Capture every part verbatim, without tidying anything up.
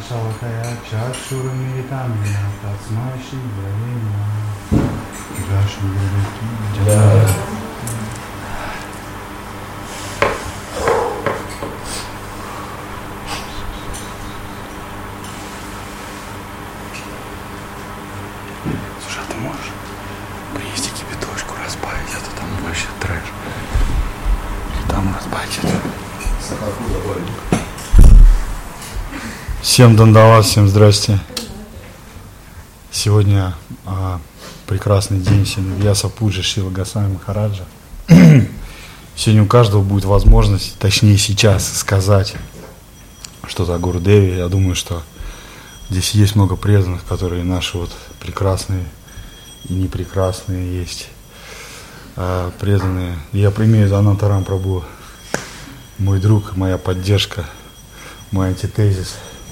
Chalakaya Chakshurumiritam Tatsmai Shri Brahma Jashuraki Jaya. Слушай, а ты можешь принести кипяточку, разбавить, а то там вообще трэш. И там разбавить это. Сахарку добавить. Всем дандават, всем здрасте. Сегодня а, прекрасный день, сегодня Вьяса Пуджи Шрила Госвами Махараджа. Сегодня у каждого будет возможность, точнее сейчас, сказать что-то о Гурудеве. Я думаю, что здесь есть много преданных, которые наши вот прекрасные и непрекрасные есть а, преданные. Я примею Анантарам Прабху, мой друг, моя поддержка, мой антитезис.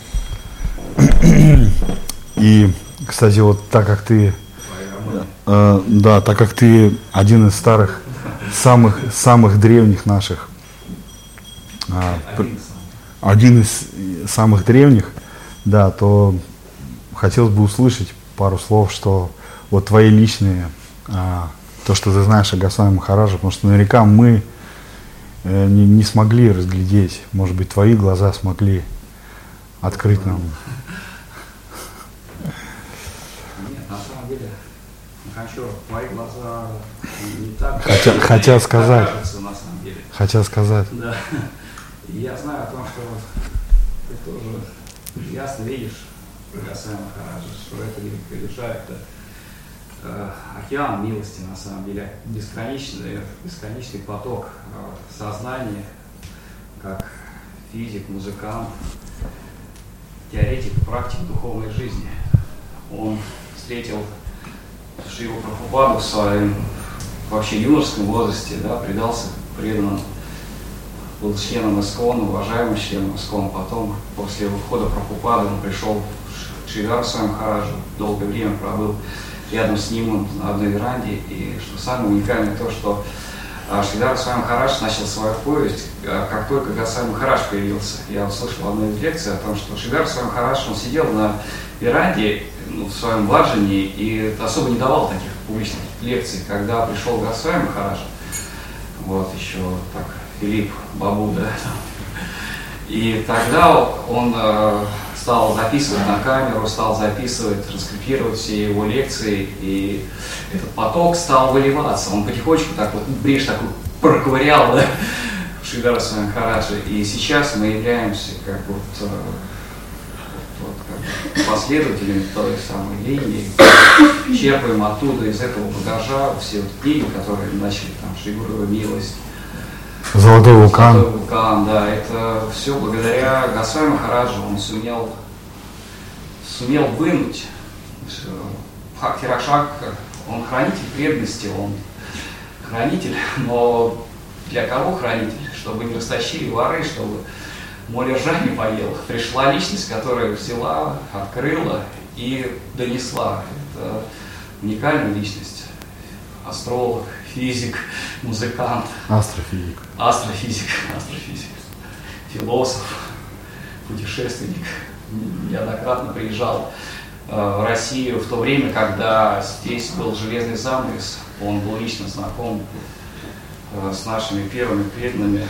И, кстати, вот так как ты, э, да, так как ты один из старых, самых, самых древних наших, э, один из самых древних, да, то хотелось бы услышать пару слов, что вот твои личные, э, то, что ты знаешь о Госвами Махараджа, потому что наверняка мы э, не, не смогли разглядеть, может быть, твои глаза смогли открыть нам. Нет, на самом деле, хочу, мои глаза не так... Хотя, хотят сказать. Кажется, на самом деле. Хотят сказать. Да. И я знаю о том, что ты тоже ясно видишь Госвами Махараджа, что это великая душа, это э, океан милости, на самом деле, бесконечный, бесконечный поток э, сознания, как физик, музыкант, теоретик, практик духовной жизни. Он встретил Шрилу Прабхупаду в своем вообще юношеском возрасте, да, предался преданным, был членом Искона, уважаемым членом Искона. Потом, после ухода Прабхупады, он пришел к Шридаре Госвами Махараджу, долгое время пробыл рядом с ним на одной веранде. И что самое уникальное, то, что Шридаре Госвами Махарадж начал свою повесть, как только Госвами Махарадж появился. Я услышал в одной из лекций о том, что Шридаре Госвами Махарадж, он сидел на веранде, ну, в своем ваджане и особо не давал таких публичных лекций. Когда пришел Госвами Махарадж, вот еще так, Филипп Бабу, да, и тогда он э, стал записывать на камеру, стал записывать, транскрибировать все его лекции, и этот поток стал выливаться. Он потихонечку так вот брешь такой проковырял, да, в Шридаре Госвами Махараджа. И сейчас мы являемся как вот, э, вот, как последователями той самой линии, черпаем оттуда, из этого багажа все вот книги, которые начали там Шри Гуру Милость, Золотой вулкан. Золотой вулкан, да, это все благодаря Госвами Махараджу. Он сумел, сумел вынуть Бхакти Ракшак, он хранитель преданности, он хранитель, но для кого хранитель? Чтобы не растащили воры, чтобы море ржа не поел. Пришла личность, которая взяла, открыла и донесла. Это уникальная личность. Астролог, физик, музыкант. Астрофизик. Астрофизик, астрофизик. Философ, путешественник. Неоднократно приезжал э, в Россию в то время, когда здесь был железный занавес. Он был лично знаком э, с нашими первыми преданными,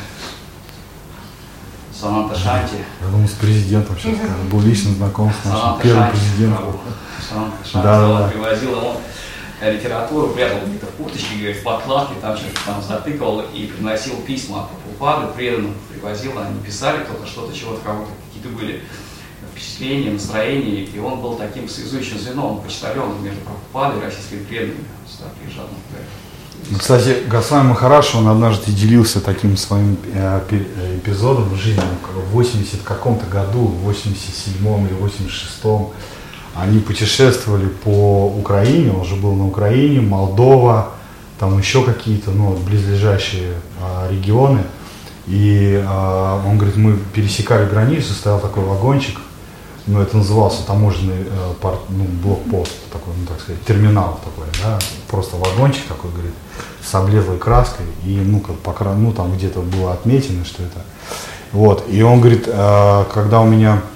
Сананта Шанти. Я думаю, с президентом сейчас скажу. Был лично знаком с нашим Сананта первым Шанти, президентом. Сананта Шанти, Да, он да. привозил ему литературу, прятал где-то в курточке, говорит, в подкладке, там что-то там затыкал и приносил письма от Прабхупады преданным, привозил, они писали кто-то что-то, чего-то, кого-то, какие-то были впечатления, настроения, и он был таким связующим звеном, почтальоном между Прабхупадой и российскими преданными. Он сюда приезжал, Ну, кстати, Госвами Махарадж, он однажды делился таким своим э, эпизодом в жизни. В восемьдесят каком-то году, в восемьдесят седьмом или восемьдесят шестом, они путешествовали по Украине, он же был на Украине, Молдова, там еще какие-то, ну, близлежащие э, регионы. И э, он говорит, мы пересекали границу, стоял такой вагончик, ну, это назывался таможенный э, порт, ну, блокпост, такой, ну, так сказать, терминал такой, да, просто вагончик такой, говорит, с облезлой краской, и, ну, как, покра... ну, там где-то было отметено, что это, вот, и он говорит, э, когда у меня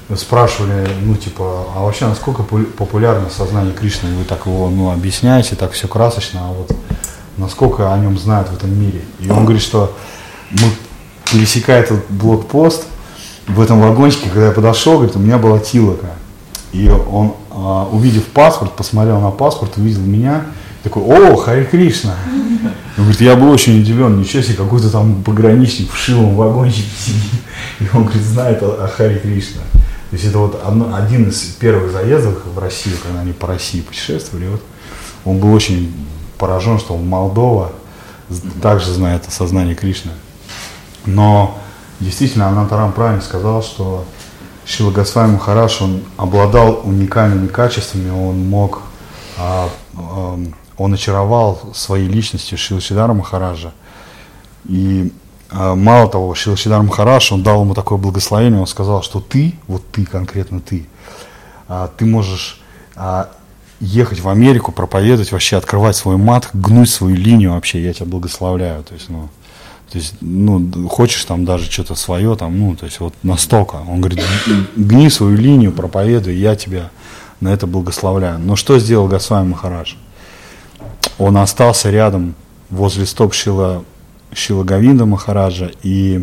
спрашивали, ну, типа, а вообще насколько популярно сознание Кришны? Вы так его, ну, объясняете, так все красочно, а вот насколько о нем знают в этом мире? И он говорит, что мы, пересекая этот блокпост, в этом вагончике, когда я подошел, говорит, у меня была Тилака. И он, а, увидев паспорт, посмотрел на паспорт, увидел меня, такой: о, Хари Кришна. Он говорит, я был очень удивлен, ничего себе, какой-то там пограничник в шилом вагончике сидит. И он, говорит, знает о, о Хари Кришна. То есть это вот одно, один из первых заездов в Россию, когда они по России путешествовали. Вот, он был очень поражен, что Молдова также знает о сознании Кришны. Но действительно, Анантарам правильно сказал, что Шрила Госвами Махарадж, он обладал уникальными качествами, он мог, а, а, он очаровал своей личностью Шрила Шридхара Махараджа. И а, мало того, Шрила Шридхар Махарадж, он дал ему такое благословение, он сказал, что ты, вот ты, конкретно ты, а, ты можешь а, ехать в Америку, проповедовать, вообще открывать свой мат, гнуть свою линию вообще, я тебя благословляю. То есть, ну, То есть, ну, хочешь там даже что-то свое, там, ну, то есть вот настолько. Он говорит, гни свою линию, проповедуй, я тебя на это благословляю. Но что сделал Госвами Махарадж? Он остался рядом возле стоп Шрила, Шрила Говинда Махараджа и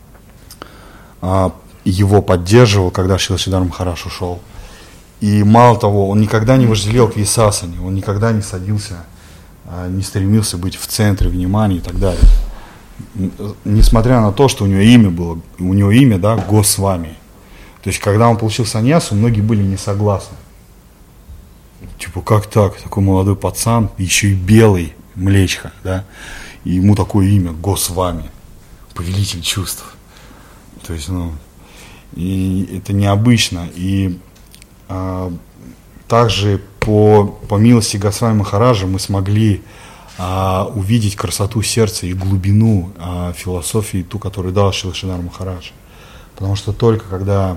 а, его поддерживал, когда Шрила Шридхар Махарадж ушел. И мало того, он никогда не вожделел к висасане, он никогда не садился, а, не стремился быть в центре внимания и так далее. Несмотря на то, что у него имя было, у него имя, да, Госвами. То есть, когда он получил саньясу, многие были не согласны. Типа, как так? Такой молодой пацан, еще и белый, млечха, да, и ему такое имя, Госвами, повелитель чувств. То есть, ну, и это необычно. И а, также по, по милости Госвами Махараджа мы смогли А, увидеть красоту сердца и глубину а, философии, ту, которую дал Шрила Шридхар Махарадж. Потому что только когда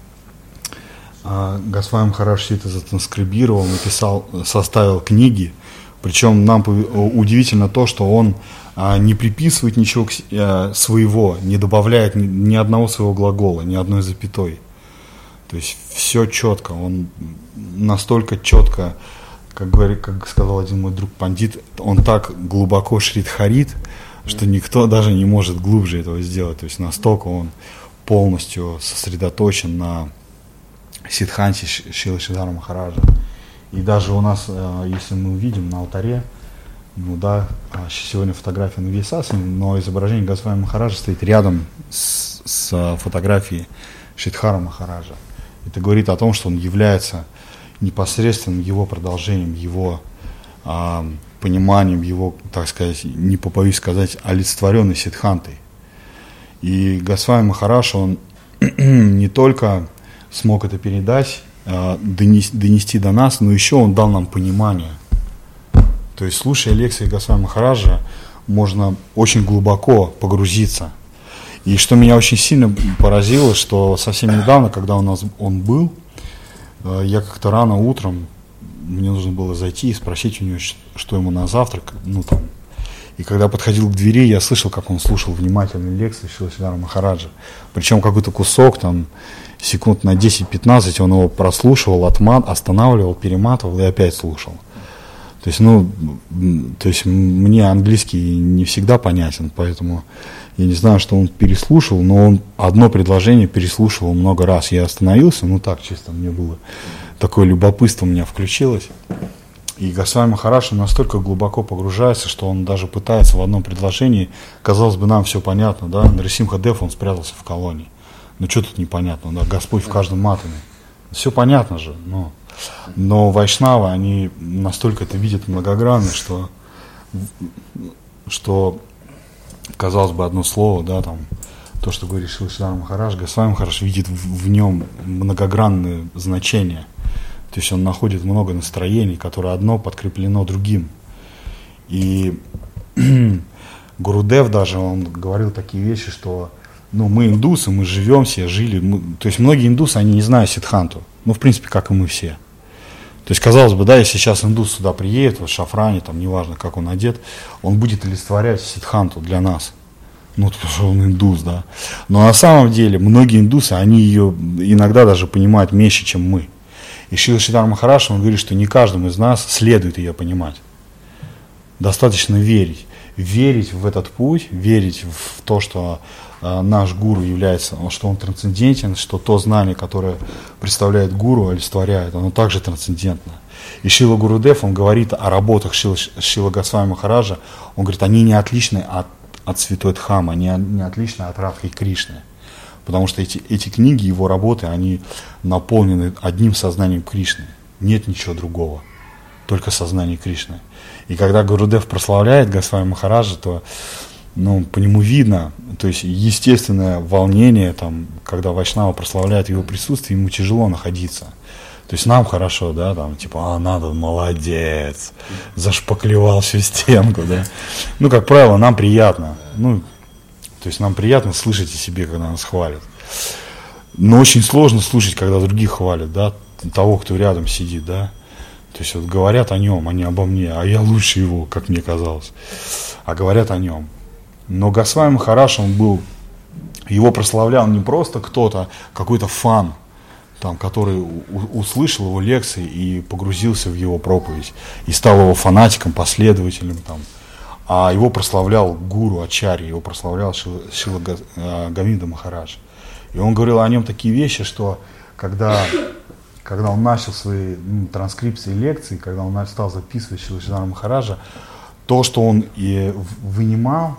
а, Госвами Махарадж все это затранскрибировал, написал, составил книги, причем нам удивительно то, что он а, не приписывает ничего а, своего, не добавляет ни, ни одного своего глагола, ни одной запятой. То есть все четко, он настолько четко, Как, говорит, как сказал один мой друг пандит, он так глубоко шридхарит, что никто даже не может глубже этого сделать. То есть настолько он полностью сосредоточен на сиддханте Шрилы Шридхара Махараджа. И даже у нас, если мы увидим на алтаре, ну да, сегодня фотография на Висасане, но изображение Госвами Махараджа стоит рядом с, с фотографией Шридхара Махараджа. Это говорит о том, что он является непосредственным его продолжением, его а, пониманием, его, так сказать, не побоюсь сказать, олицетворенной сиддхантой. И Госвами Махарадж, он не только смог это передать, а, донести, донести до нас, но еще он дал нам понимание. То есть, слушая лекции Госвами Махараджа, можно очень глубоко погрузиться. И что меня очень сильно поразило, что совсем недавно, когда у нас он был, я как-то рано утром, мне нужно было зайти и спросить у него, что ему на завтрак, ну там. И когда подходил к двери, я слышал, как он слушал внимательно лекции Шрилы Шридхара Махараджа. Причем какой-то кусок, там, секунд на десять-пятнадцать он его прослушивал, отмат, останавливал, перематывал и опять слушал. То есть, ну, то есть мне английский не всегда понятен, поэтому я не знаю, что он переслушал, но он одно предложение переслушивал много раз. Я остановился, ну так, чисто мне было такое любопытство у меня включилось. И Госвами Махарадж настолько глубоко погружается, что он даже пытается в одном предложении, казалось бы, нам все понятно, да, Нарисимха Дев, он спрятался в колонии. Ну что тут непонятно, да, Господь в каждом атоме. Все понятно же, но, но вайшнавы, они настолько это видят многогранно, что, что казалось бы, одно слово, да, там, то, что говорит Шрила Шридхар Махарадж, Госвами Махарадж видит в, в нем многогранное значение. То есть он находит много настроений, которые одно подкреплено другим. И Гурудев даже, он говорил такие вещи, что ну, мы индусы, мы живем все, жили. Мы, то есть многие индусы, они не знают сиддханту. Ну, в принципе, как и мы все. То есть, казалось бы, да, если сейчас индус сюда приедет, в шафране, там, неважно, как он одет, он будет олицетворять сиддханту для нас. Ну, потому что он индус, да. Но на самом деле многие индусы, они ее иногда даже понимают меньше, чем мы. И Шрила Шридхар Махарадж, он говорит, что не каждому из нас следует ее понимать. Достаточно верить. Верить в этот путь, верить в то, что э, наш гуру является, что он трансцендентен, что то знание, которое представляет гуру, олицетворяет, оно также трансцендентно. И Шрила Гурудев, он говорит о работах Шрила, Шрила Госвами Махараджа, он говорит, они не отличны от, от Святой Дхаммы, они не отличны от Радхи Кришны. Потому что эти, эти книги, его работы, они наполнены одним сознанием Кришны. Нет ничего другого, только сознание Кришны. И когда Гурудев прославляет Госвами Махараджа, то ну, по нему видно, то есть естественное волнение, там, когда Вайшнава прославляет его присутствие, ему тяжело находиться. То есть нам хорошо, да, там, типа, а, надо, молодец, зашпаклевал всю стенку, да. Ну, как правило, нам приятно, ну, то есть нам приятно слышать о себе, когда нас хвалят. Но очень сложно слушать, когда других хвалят, да, того, кто рядом сидит, да. То есть вот говорят о нем, а не обо мне, а я лучше его, как мне казалось. А говорят о нем. Но Госвами Махарадж, он был, его прославлял не просто кто-то, какой-то фан, там, который у, услышал его лекции и погрузился в его проповедь, и стал его фанатиком, последователем, там, а его прославлял гуру Ачарья, его прославлял Шрила, Шрила Говинда Махарадж. И он говорил о нем такие вещи, что когда, когда он начал свои ну, транскрипции лекций, когда он стал записывать Шрила Шридхара Махараджа, то, что он и вынимал,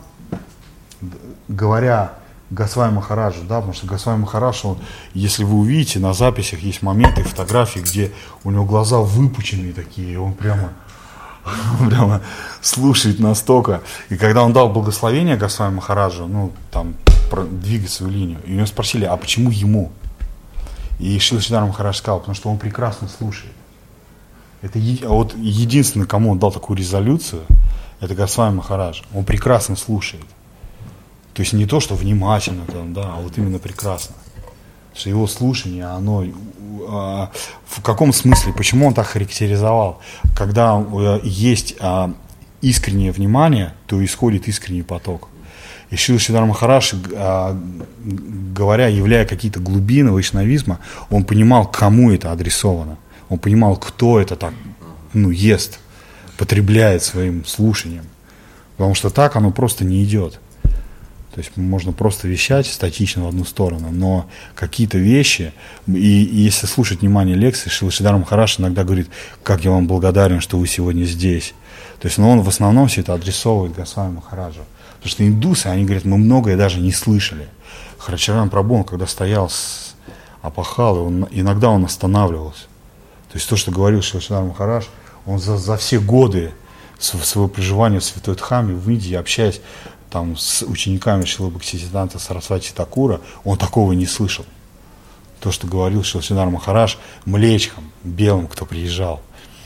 говоря Госвами Махараджу, да, потому что Госвами Махарадж, он, если вы увидите, на записях есть моменты, фотографии, где у него глаза выпученные такие, и он прямо, он прямо слушает настолько. И когда он дал благословение Госвами Махараджу, ну, там, двигать свою линию, и у него спросили, а почему ему? И Шрила Шридхар Махарадж сказал, потому что он прекрасно слушает. Это е- вот единственный, кому он дал такую резолюцию, это Госвами Махарадж. Он прекрасно слушает. То есть не то, что внимательно, там, да, а вот именно прекрасно. Что его слушание, оно а, в каком смысле, почему он так характеризовал? Когда а, есть а, искреннее внимание, то исходит искренний поток. И Шрила Шридхар Махарадж, а, говоря, являя какие-то глубины вайшнавизма, он понимал, кому это адресовано. Он понимал, кто это так, ну, ест, потребляет своим слушанием. Потому что так оно просто не идет. То есть можно просто вещать статично в одну сторону, но какие-то вещи, и, и если слушать внимание лекции, Шрила Шридхар Махарадж иногда говорит, как я вам благодарен, что вы сегодня здесь. То есть, но он в основном все это адресовывает Госвами Махараджу. Потому что индусы, они говорят, мы многое даже не слышали. Харачаран Прабху, когда стоял с Апахалы, он, иногда он останавливался. То есть то, что говорил Шрила Шридхар Махарадж, он за, за все годы своего проживания в Святой Дхамме, в Индии, общаясь там, с учениками Шрилы Бхактисиддханта Сарасвати Такура, он такого не слышал. То, что говорил Шрила Шридхар Махарадж млечкам, белым, кто приезжал.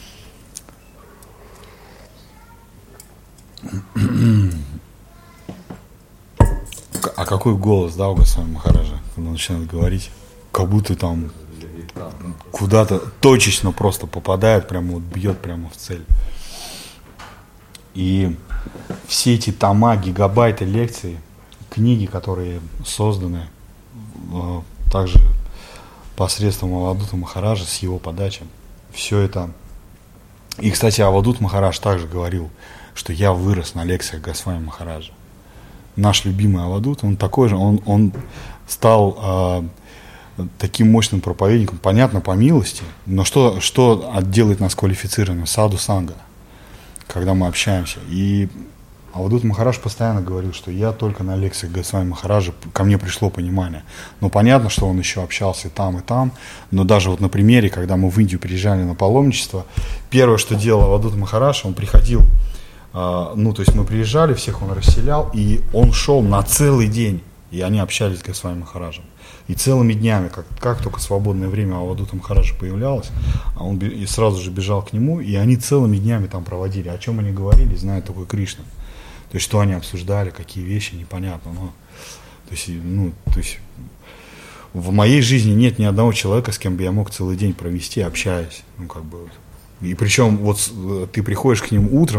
А какой голос, да, у Госвами Махараджа, когда он начинает говорить, как будто там куда-то точечно просто попадает, прямо вот бьет прямо в цель. И все эти тома, гигабайты лекций, книги, которые созданы э, также посредством Авадута Махараджа с его подачи, все это. И, кстати, Авадут Махарадж также говорил, что я вырос на лекциях Госвами Махараджа. Наш любимый Авадут, он такой же, он, он стал э, таким мощным проповедником, понятно, по милости, но что, что делает нас квалифицированным? Саду Санга, когда мы общаемся. И Авадут Махарадж постоянно говорил, что я только на лекциях Госвами Махараджа, ко мне пришло понимание. Но понятно, что он еще общался и там, и там, но даже вот на примере, когда мы в Индию приезжали на паломничество, первое, что делал Авадут Махарадж, он приходил, э, ну, то есть мы приезжали, всех он расселял, и он шел на целый день, и они общались с Госвами Махараджем. И целыми днями, как, как только свободное время у Авадута Махараджа появлялось, он и сразу же бежал к нему, и они целыми днями там проводили. О чем они говорили, знает только Кришна. То есть, что они обсуждали, какие вещи, непонятно. Но, то есть, ну, то есть, в моей жизни нет ни одного человека, с кем бы я мог целый день провести, общаясь. Ну, как бы, и причем, вот ты приходишь к ним утром,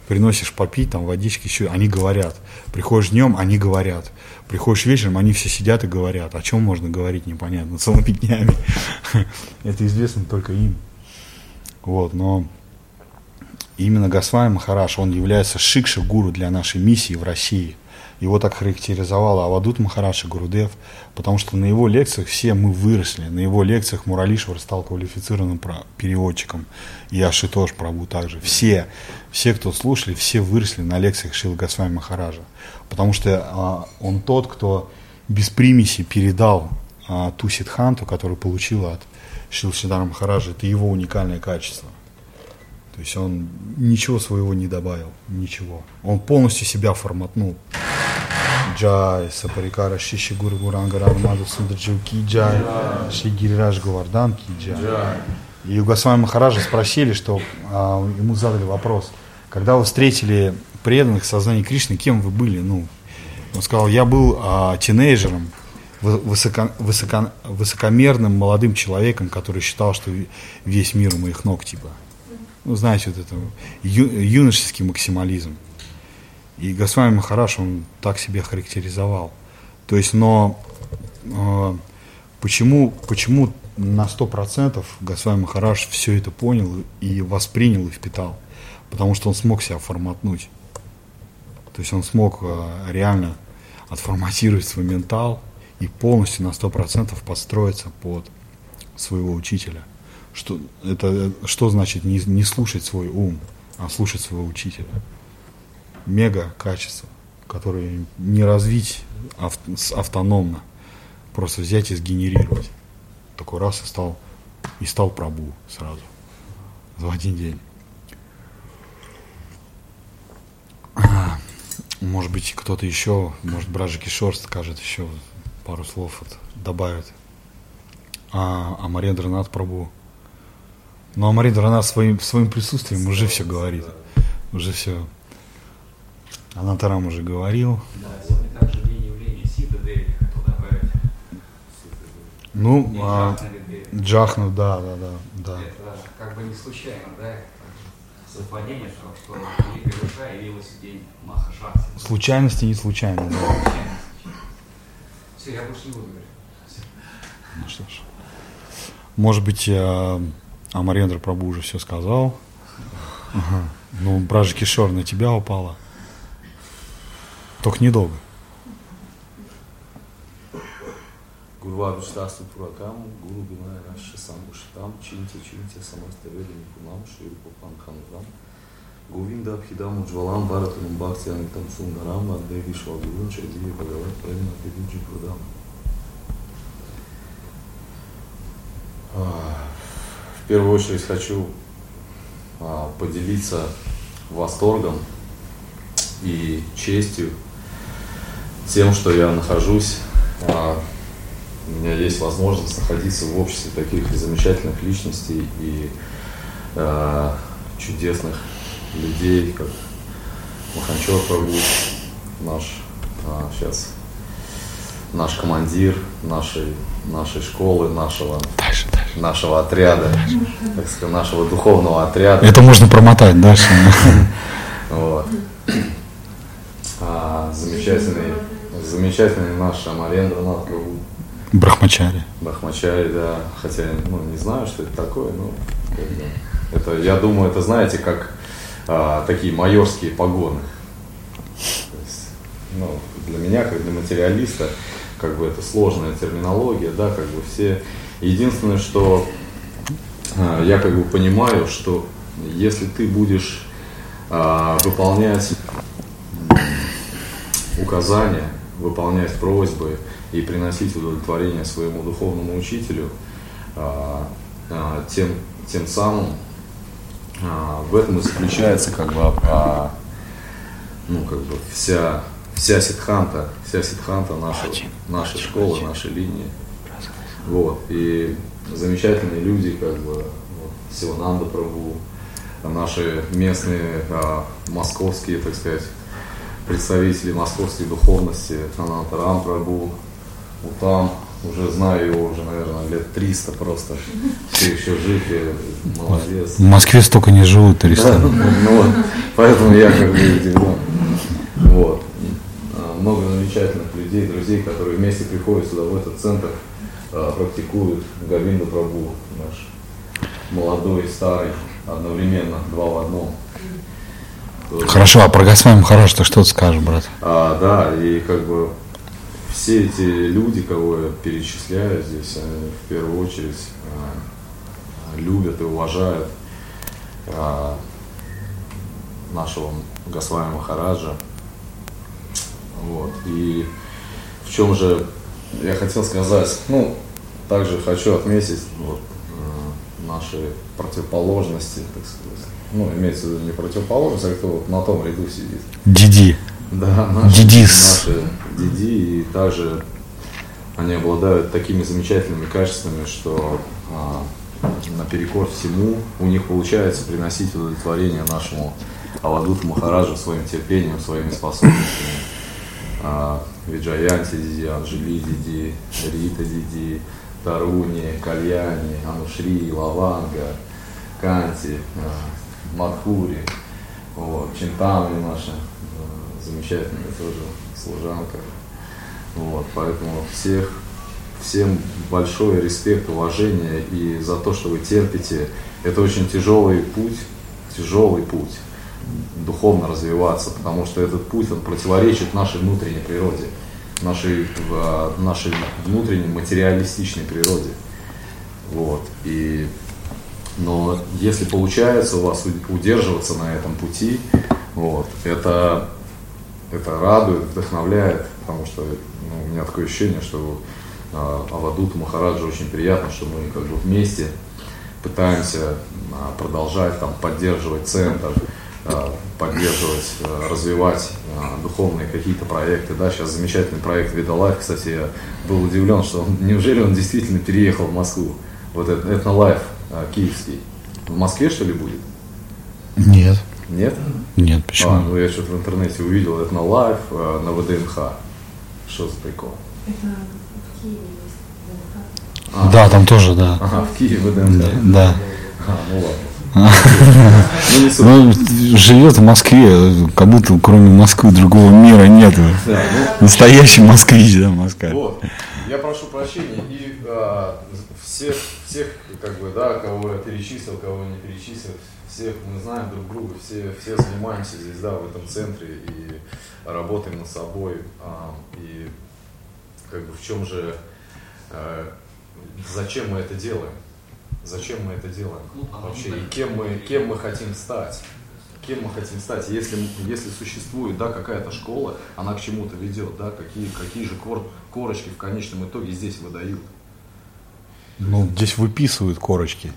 приносишь попить, там, водички, еще, они говорят. Приходишь днем, они говорят. Приходишь вечером, они все сидят и говорят. О чем можно говорить, непонятно, целыми днями. Это известно только им. Вот, но именно Госвами Махарадж, он является шикша-гуру для нашей миссии в России. Его так характеризовал Авадут Махарадж и Гурудев, потому что на его лекциях все мы выросли. На его лекциях Муралишвар стал квалифицированным переводчиком. И Ашитош Прабху также. Все, все, кто слушали, все выросли на лекциях Шрилы Госвами Махараджа. Потому что а, он тот, кто без примеси передал а, ту сиддханту, которую получил от Шрилы Шридхара Махараджа. Это его уникальное качество. То есть он ничего своего не добавил, ничего. Он полностью себя форматнул. Джай, Сапарикара, Шиши Гуру Гуранга Радамаду Сундарджу Ки Джай, Шри Гирираж Говардан Ки Джай. И у Госвами Махараджа спросили, что а, ему задали вопрос, когда вы встретили преданных сознания Кришны, кем вы были? Ну, он сказал, я был а, тинейджером, высоко, высоко, высокомерным молодым человеком, который считал, что весь мир у моих ног, типа. Ну, знаете, вот это ю, юношеский максимализм. И Госвами Махарадж, он так себя характеризовал. То есть, но э, почему, почему на сто процентов Госвами Махарадж все это понял и воспринял и впитал? Потому что он смог себя форматнуть. То есть он смог э, реально отформатировать свой ментал и полностью на сто процентов подстроиться под своего учителя. Что, это, что значит не, не слушать свой ум, а слушать своего учителя? Мега качество, которое не развить ав, автономно, просто взять и сгенерировать. Такой раз и стал, и стал Прабху сразу, в один день. Может быть, кто-то еще, может, Браджа Кишор скажет еще пару слов, вот, добавит. А Амарендранат Прабху. Но Амарендранат своим, своим присутствием уже все говорит. Уже все. Анантарам уже говорил. Да, сегодня также день явления Сита Деви, кто добавит. Ну, а, Джахну, да, да, да, да. Это как бы не случайно, да? Совпадение, что великая душа явилась в день Маха Шакти. Случайности не случайно, да. Случайно. Все, я больше не буду говорить. Все. Ну что ж. Может быть, Амарендра Прабху уже все сказал. Ага. Ну, Браджа Кишор на тебя упала. Только недолго. Гурваду Штасту Пуракам, Гуру Бинай Раши Самбушитам, Чинти Чинти Самаставеда Никунам, Ширупапан Ханурам, Гувинда Абхидам Уджвалам, Баратанум Бхакти Анитам Сундарам, Адеви Швагурун, Чадиви Бхагават, Премна Педуджи Прудам. В первую очередь хочу поделиться восторгом и честью тем, что я нахожусь, а, у меня есть возможность находиться в обществе таких замечательных личностей и а, чудесных людей, как Маханчор Прабху, наш а, сейчас наш командир нашей, нашей школы, нашего, дальше, дальше. нашего отряда, так сказать, нашего духовного отряда. Это можно промотать дальше. Вот. А, замечательный, замечательный наш Амарендранат Прабху. Брахмачари. Брахмачари, да. Хотя, ну, не знаю, что это такое, но как бы, это, я думаю, это, знаете, как а, такие майорские погоны. То есть, ну, для меня, как для материалиста, как бы это сложная терминология, да, как бы все. Единственное, что а, я как бы понимаю, что если ты будешь а, выполнять указания, выполнять просьбы и приносить удовлетворение своему духовному учителю, а, а, тем, тем самым а, в этом и заключается как бы, а, ну, как бы вся, вся сиддханта, вся сиддханта нашей, нашей школы, нашей линии. Вот. И замечательные люди, как бы вот, Сивананда Прабху, наши местные а, московские, так сказать, представители московской духовности, Анантарам Прабху, Утам уже знаю его уже, наверное, лет триста просто. Все еще жив и молодец. В Москве столько не живут триста. Да, ну, ну, вот, поэтому я как бы удивлен. Вот. Много замечательных людей, друзей, которые вместе приходят сюда, в этот центр, практикуют Говинда Прабху, наш молодой и старый, одновременно, два в одном. Хорошо, а про Госвами Махараджа что ты скажешь, брат? А, да, и как бы все эти люди, кого я перечисляю здесь, они в первую очередь а, любят и уважают а, нашего Госвами Махараджа. Вот. И в чем же я хотел сказать, ну, также хочу отметить вот, э, наши противоположности, так сказать. Ну, имеется в виду не противоположность, а кто вот на том ряду сидит. Диди. Да, наши, Дидис. наши диди, и также они обладают такими замечательными качествами, что а, наперекор всему у них получается приносить удовлетворение нашему Авадуту Махараджу своим терпением, своими способностями. А, Виджаянти диди, Анжели диди, Рита диди, Таруни, Кальяни, Анушри, Лаванга, Канти, а, Мадхури, вот, Чинтамни наша а, замечательная тоже служанка. Вот, поэтому всех, всем большой респект, уважение и за то, что вы терпите. Это очень тяжелый путь, тяжелый путь духовно развиваться, потому что этот путь, он противоречит нашей внутренней природе, нашей, нашей внутренней материалистичной природе. Вот. И, но если получается у вас удерживаться на этом пути, вот, это, это радует, вдохновляет, потому что ну, у меня такое ощущение, что а, Авадуту Махараджу очень приятно, что мы как бы вместе пытаемся а, продолжать там, поддерживать центр, поддерживать, развивать духовные какие-то проекты. Да, сейчас замечательный проект Видалайф. Кстати, я был удивлен, что он, неужели он действительно переехал в Москву. Вот это Этнолайф киевский. В Москве, что ли, будет? Нет. Нет? Нет, почему? А, ну я что-то в интернете увидел Этнолайф на ВДНХ. Что за прикол? Это в Киеве есть ВДНХ. А, да, там тоже, да. Ага, в Киеве ВДНХ. Да. А, ну ладно. Ну, живет в Москве, как будто кроме Москвы другого мира нет. Да, ну, настоящий москвич, да, Москва. Вот. Я прошу прощения и а, всех, всех, как бы, да, кого я перечислил, кого я не перечислил, всех мы знаем друг друга, все, все занимаемся здесь, да, в этом центре и работаем над собой. А, и как бы в чем же, а, зачем мы это делаем? Зачем мы это делаем вообще? И кем мы, кем мы хотим стать? Кем мы хотим стать? Если, если существует, да, какая-то школа, она к чему-то ведет, да, какие, какие же кор, корочки в конечном итоге здесь выдают? Ну, здесь выписывают корочки.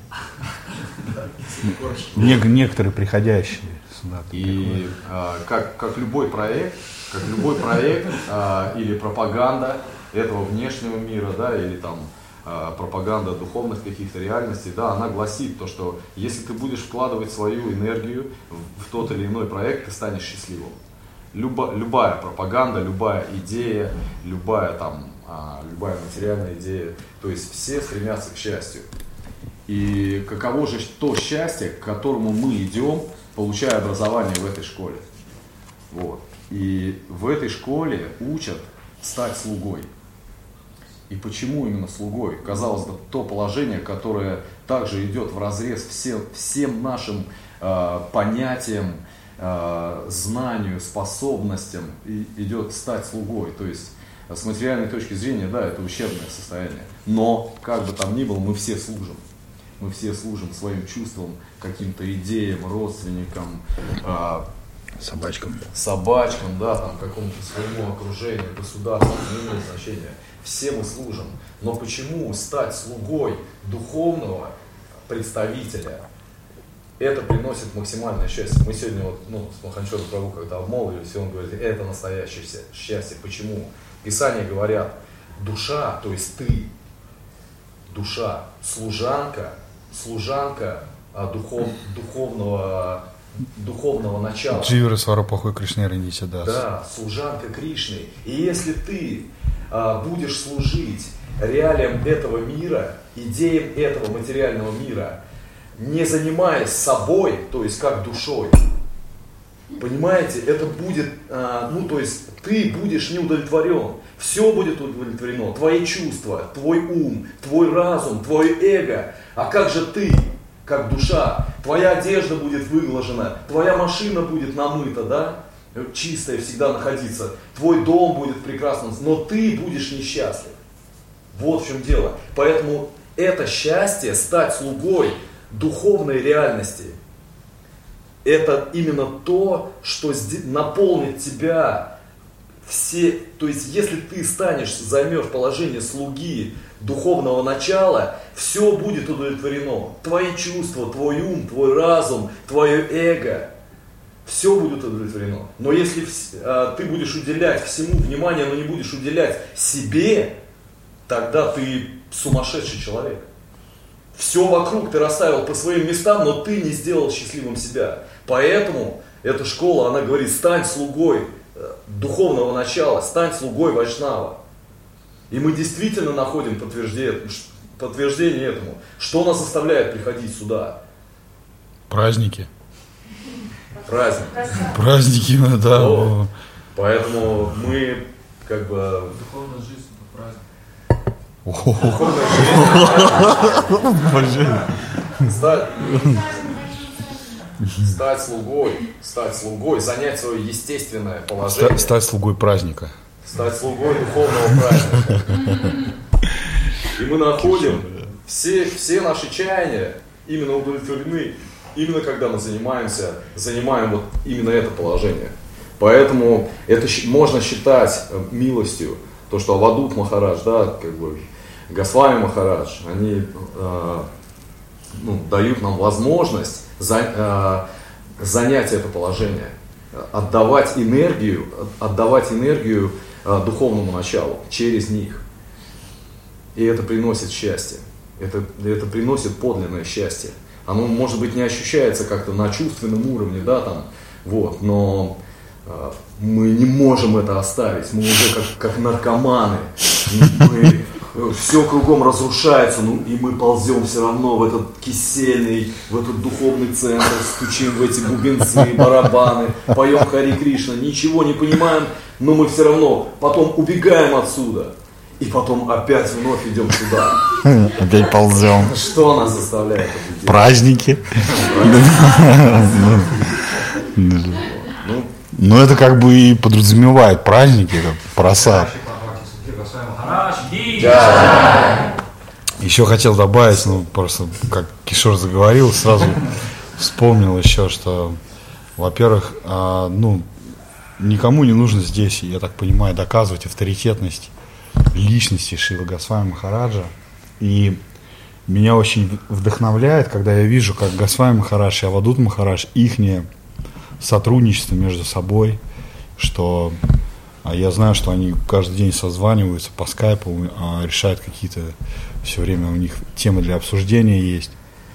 Некоторые приходящие сюда. И а, как, как любой проект, как любой проект а, или пропаганда этого внешнего мира, да, или там пропаганда духовных каких-то реальностей, да, она гласит то, что если ты будешь вкладывать свою энергию в, в тот или иной проект, ты станешь счастливым. Люба, любая пропаганда, любая идея, любая там, а, любая материальная идея, то есть все стремятся к счастью. И каково же то счастье, к которому мы идем, получая образование в этой школе. Вот. И в этой школе учат стать слугой. И почему именно слугой? Казалось бы, то положение, которое также идет вразрез всем, всем нашим э, понятиям, э, знанию, способностям, и идет стать слугой. То есть с материальной точки зрения, да, это ущербное состояние. Но, как бы там ни было, мы все служим. Мы все служим своим чувствам, каким-то идеям, родственникам, э, собачкам. собачкам, да, там, какому-то своему окружению, государству, не имеет значения. Все мы служим. Но почему стать слугой духовного представителя, это приносит максимальное счастье? Мы сегодня, вот, ну, с Маханчором Прабху, когда обмолвились, он говорит, это настоящее счастье. Почему? Писания говорят, душа, то есть ты, душа, служанка, служанка а, духов, духовного, духовного начала. Дживра Сварапахой Кришне Рандиси, да. Да, служанка Кришны. И если ты а, будешь служить реалиям этого мира, идеям этого материального мира, не занимаясь собой, то есть как душой, понимаете, это будет, а, ну то есть ты будешь не удовлетворен, все будет удовлетворено, твои чувства, твой ум, твой разум, твое эго, а как же ты, как душа, твоя одежда будет выглажена, твоя машина будет намыта, да, чистая всегда находиться, твой дом будет прекрасным, но ты будешь несчастлив. Вот в чем дело. Поэтому это счастье, стать слугой духовной реальности, это именно то, что наполнит тебя все, то есть если ты станешь, займешь положение слуги духовного начала, все будет удовлетворено. Твои чувства, твой ум, твой разум, твое эго, все будет удовлетворено. Но если а, ты будешь уделять всему внимание, но не будешь уделять себе, тогда ты сумасшедший человек. Все вокруг ты расставил по своим местам, но ты не сделал счастливым себя. Поэтому эта школа, она говорит, стань слугой духовного начала, стань слугой Вайшнава. И мы действительно находим подтверждение, подтверждение этому. Что нас заставляет приходить сюда? Праздники. Праздники. Праздники, да. Но, поэтому мы как бы... Духовная жизнь – это праздник. Стать, стать слугой, стать слугой, занять свое естественное положение. Стать слугой праздника. Стать слугой духовного праздника. И мы находим все, все наши чаяния именно удовлетворены, именно когда мы занимаемся, занимаем вот именно это положение. Поэтому это можно считать милостью. То, что Авадут Махарадж, да, как бы Госвами Махарадж, они э, ну, дают нам возможность за, э, занять это положение, отдавать энергию, отдавать энергию э, духовному началу через них. И это приносит счастье, это, это приносит подлинное счастье. Оно, может быть, не ощущается как-то на чувственном уровне, да, там, вот, но э, мы не можем это оставить, мы уже как, как наркоманы, мы, все кругом разрушается, ну и мы ползем все равно в этот кисельный, в этот духовный центр, стучим в эти бубенцы, барабаны, поем Хари Кришна, ничего не понимаем, но мы все равно потом убегаем отсюда. И потом опять вновь идем сюда. Опять ползем. Что нас заставляет это делать? Праздники. Ну, это как бы и подразумевает праздники, как просад. Еще хотел добавить, ну, просто как Кишор заговорил, сразу вспомнил еще, что, во-первых, ну, никому не нужно здесь, я так понимаю, доказывать авторитетность личности Шрилы Госвами Махараджа. И меня очень вдохновляет, когда я вижу, как Госвами Махарадж и Авадут Махарадж, ихнее сотрудничество между собой, что я знаю, что они каждый день созваниваются по скайпу, решают какие-то, все время у них темы для обсуждения есть.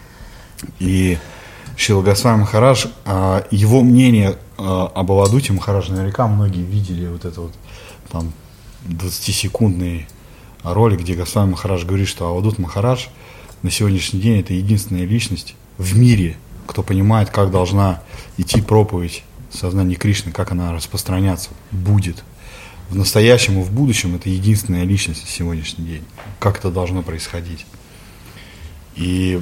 И Шрила Госвами Махарадж, его мнение об Авадуте Махарадже, наверняка многие видели вот это вот там двадцатисекундный ролик, где Госвами Махарадж говорит, что Авадут Махарадж на сегодняшний день это единственная личность в мире, кто понимает, как должна идти проповедь сознания Кришны, как она распространяться будет. В настоящем и в будущем это единственная личность на сегодняшний день. Как это должно происходить. И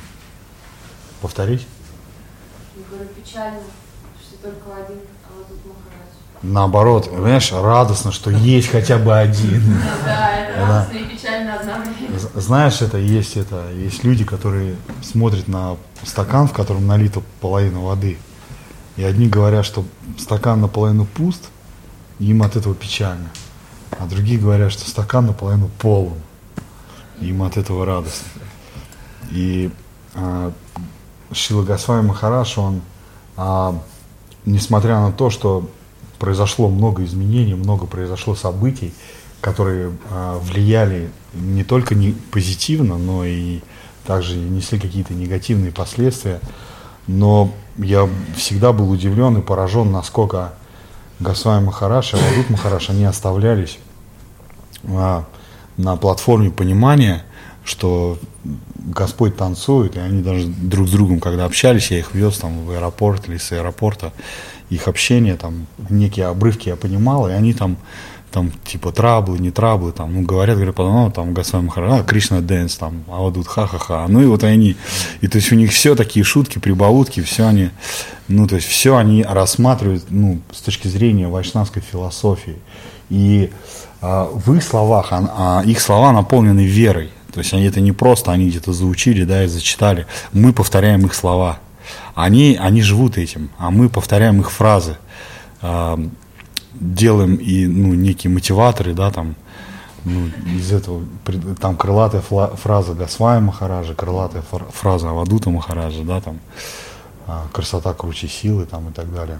повторить? Я говорю, печально, что только один Авадут Махарадж. Наоборот, понимаешь, радостно, что есть хотя бы один. Да, это радостно и печально одновременно. Знаешь, это есть это, есть люди, которые смотрят на стакан, в котором налита половина воды. И одни говорят, что стакан наполовину пуст, им от этого печально. А другие говорят, что стакан наполовину полон, им от этого радостно. И а, Шрила Госвами Махарадж, он, а, несмотря на то, что произошло много изменений, много произошло событий, которые а, влияли не только не позитивно, но и также несли какие-то негативные последствия. Но я всегда был удивлен и поражен, насколько Госвами Махарадж и Авадут Махарадж, они оставлялись а, на платформе понимания, что Господь танцует, и они даже друг с другом, когда общались, я их вез там в аэропорт или с аэропорта, их общение, там, некие обрывки я понимал, и они там, там типа траблы, не траблы, там, ну, говорят, говорят, ну, там, Госвами Махарадж, Кришна Дэнс, там, а вот тут ха-ха-ха, ну, и вот они, и то есть у них все такие шутки, прибаутки, все они, ну, то есть все они рассматривают, ну, с точки зрения вайшнавской философии, и а, в их словах, а, а, их слова наполнены верой. То есть они это не просто, они где-то заучили, да, и зачитали. Мы повторяем их слова. Они, они живут этим, а мы повторяем их фразы. Э, делаем и, ну, некие мотиваторы, да, там, ну, из этого, там крылатая фраза Госвами Махараджа, крылатая фраза Авадута Махараджа, да, там, э, красота круче силы, там, и так далее.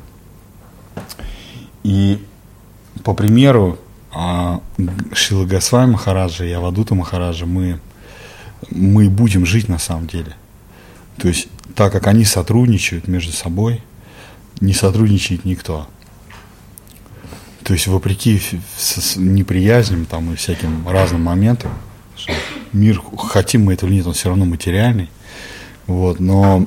И по примеру А Шрила Госвами Махараджа и Авадута Махараджа мы, мы будем жить на самом деле. То есть, так как они сотрудничают между собой, не сотрудничает никто. То есть, вопреки неприязням там, и всяким разным моментам, что мир, хотим мы этого или нет, он все равно материальный. Вот, но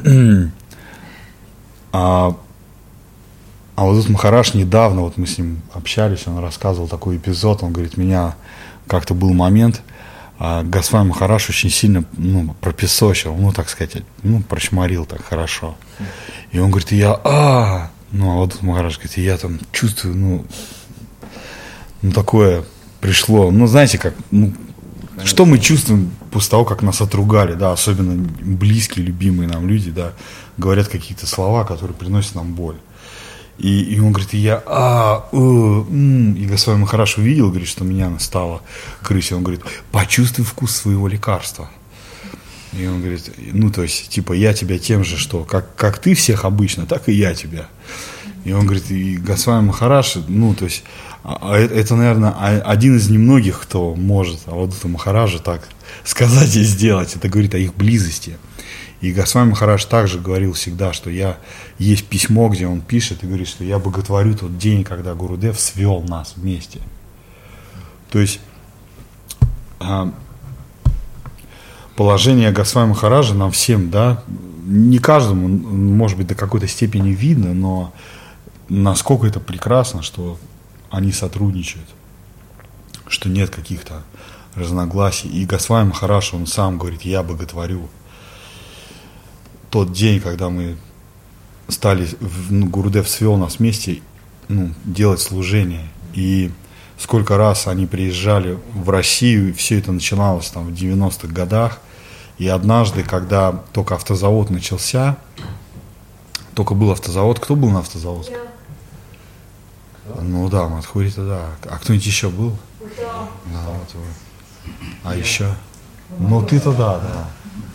а, А вот тут Махарадж недавно, вот мы с ним общались, он рассказывал такой эпизод, он говорит, меня как-то был момент, а Госвами Махарадж очень сильно, ну, пропесочил, ну, так сказать, ну, прочморил так хорошо. И он говорит, я, а, ну, а вот тут Махарадж говорит, я там чувствую, ну, ну, такое пришло, ну, знаете, как, ну, что мы чувствуем после того, как нас отругали, да, особенно близкие, любимые нам люди, да, говорят какие-то слова, которые приносят нам боль. И, и он говорит, и я, а, э, м, и Госвами Махарадж увидел, говорит, что меня стало крысить, он говорит, почувствуй вкус своего лекарства. И он говорит, ну, то есть, типа, я тебя тем же, что, как, как ты всех обычно, так и я тебя. И он говорит, и Госвами Махарадж, ну, то есть, а, это, наверное, один из немногих, кто может Авадута Махараджа так сказать и сделать, это говорит о их близости. И Госвами Махарадж также говорил всегда, что я, есть письмо, где он пишет и говорит, что я боготворю тот день, когда Гурудев свел нас вместе. То есть а, положение Госвами Махараджа нам всем, да, не каждому, может быть, до какой-то степени видно, но насколько это прекрасно, что они сотрудничают, что нет каких-то разногласий. И Госвами Махарадж, он сам говорит, я боготворю тот день, когда мы стали, ну, Гурудев свел нас вместе, ну, делать служение. И сколько раз они приезжали в Россию, и все это начиналось там в девяностых годах. И однажды, когда только автозавод начался, только был автозавод, кто был на автозаводе? Я. Ну да, Мадхури-то да. А кто-нибудь еще был? Да. Да, вот вы. А еще? Ну ты-то да, да.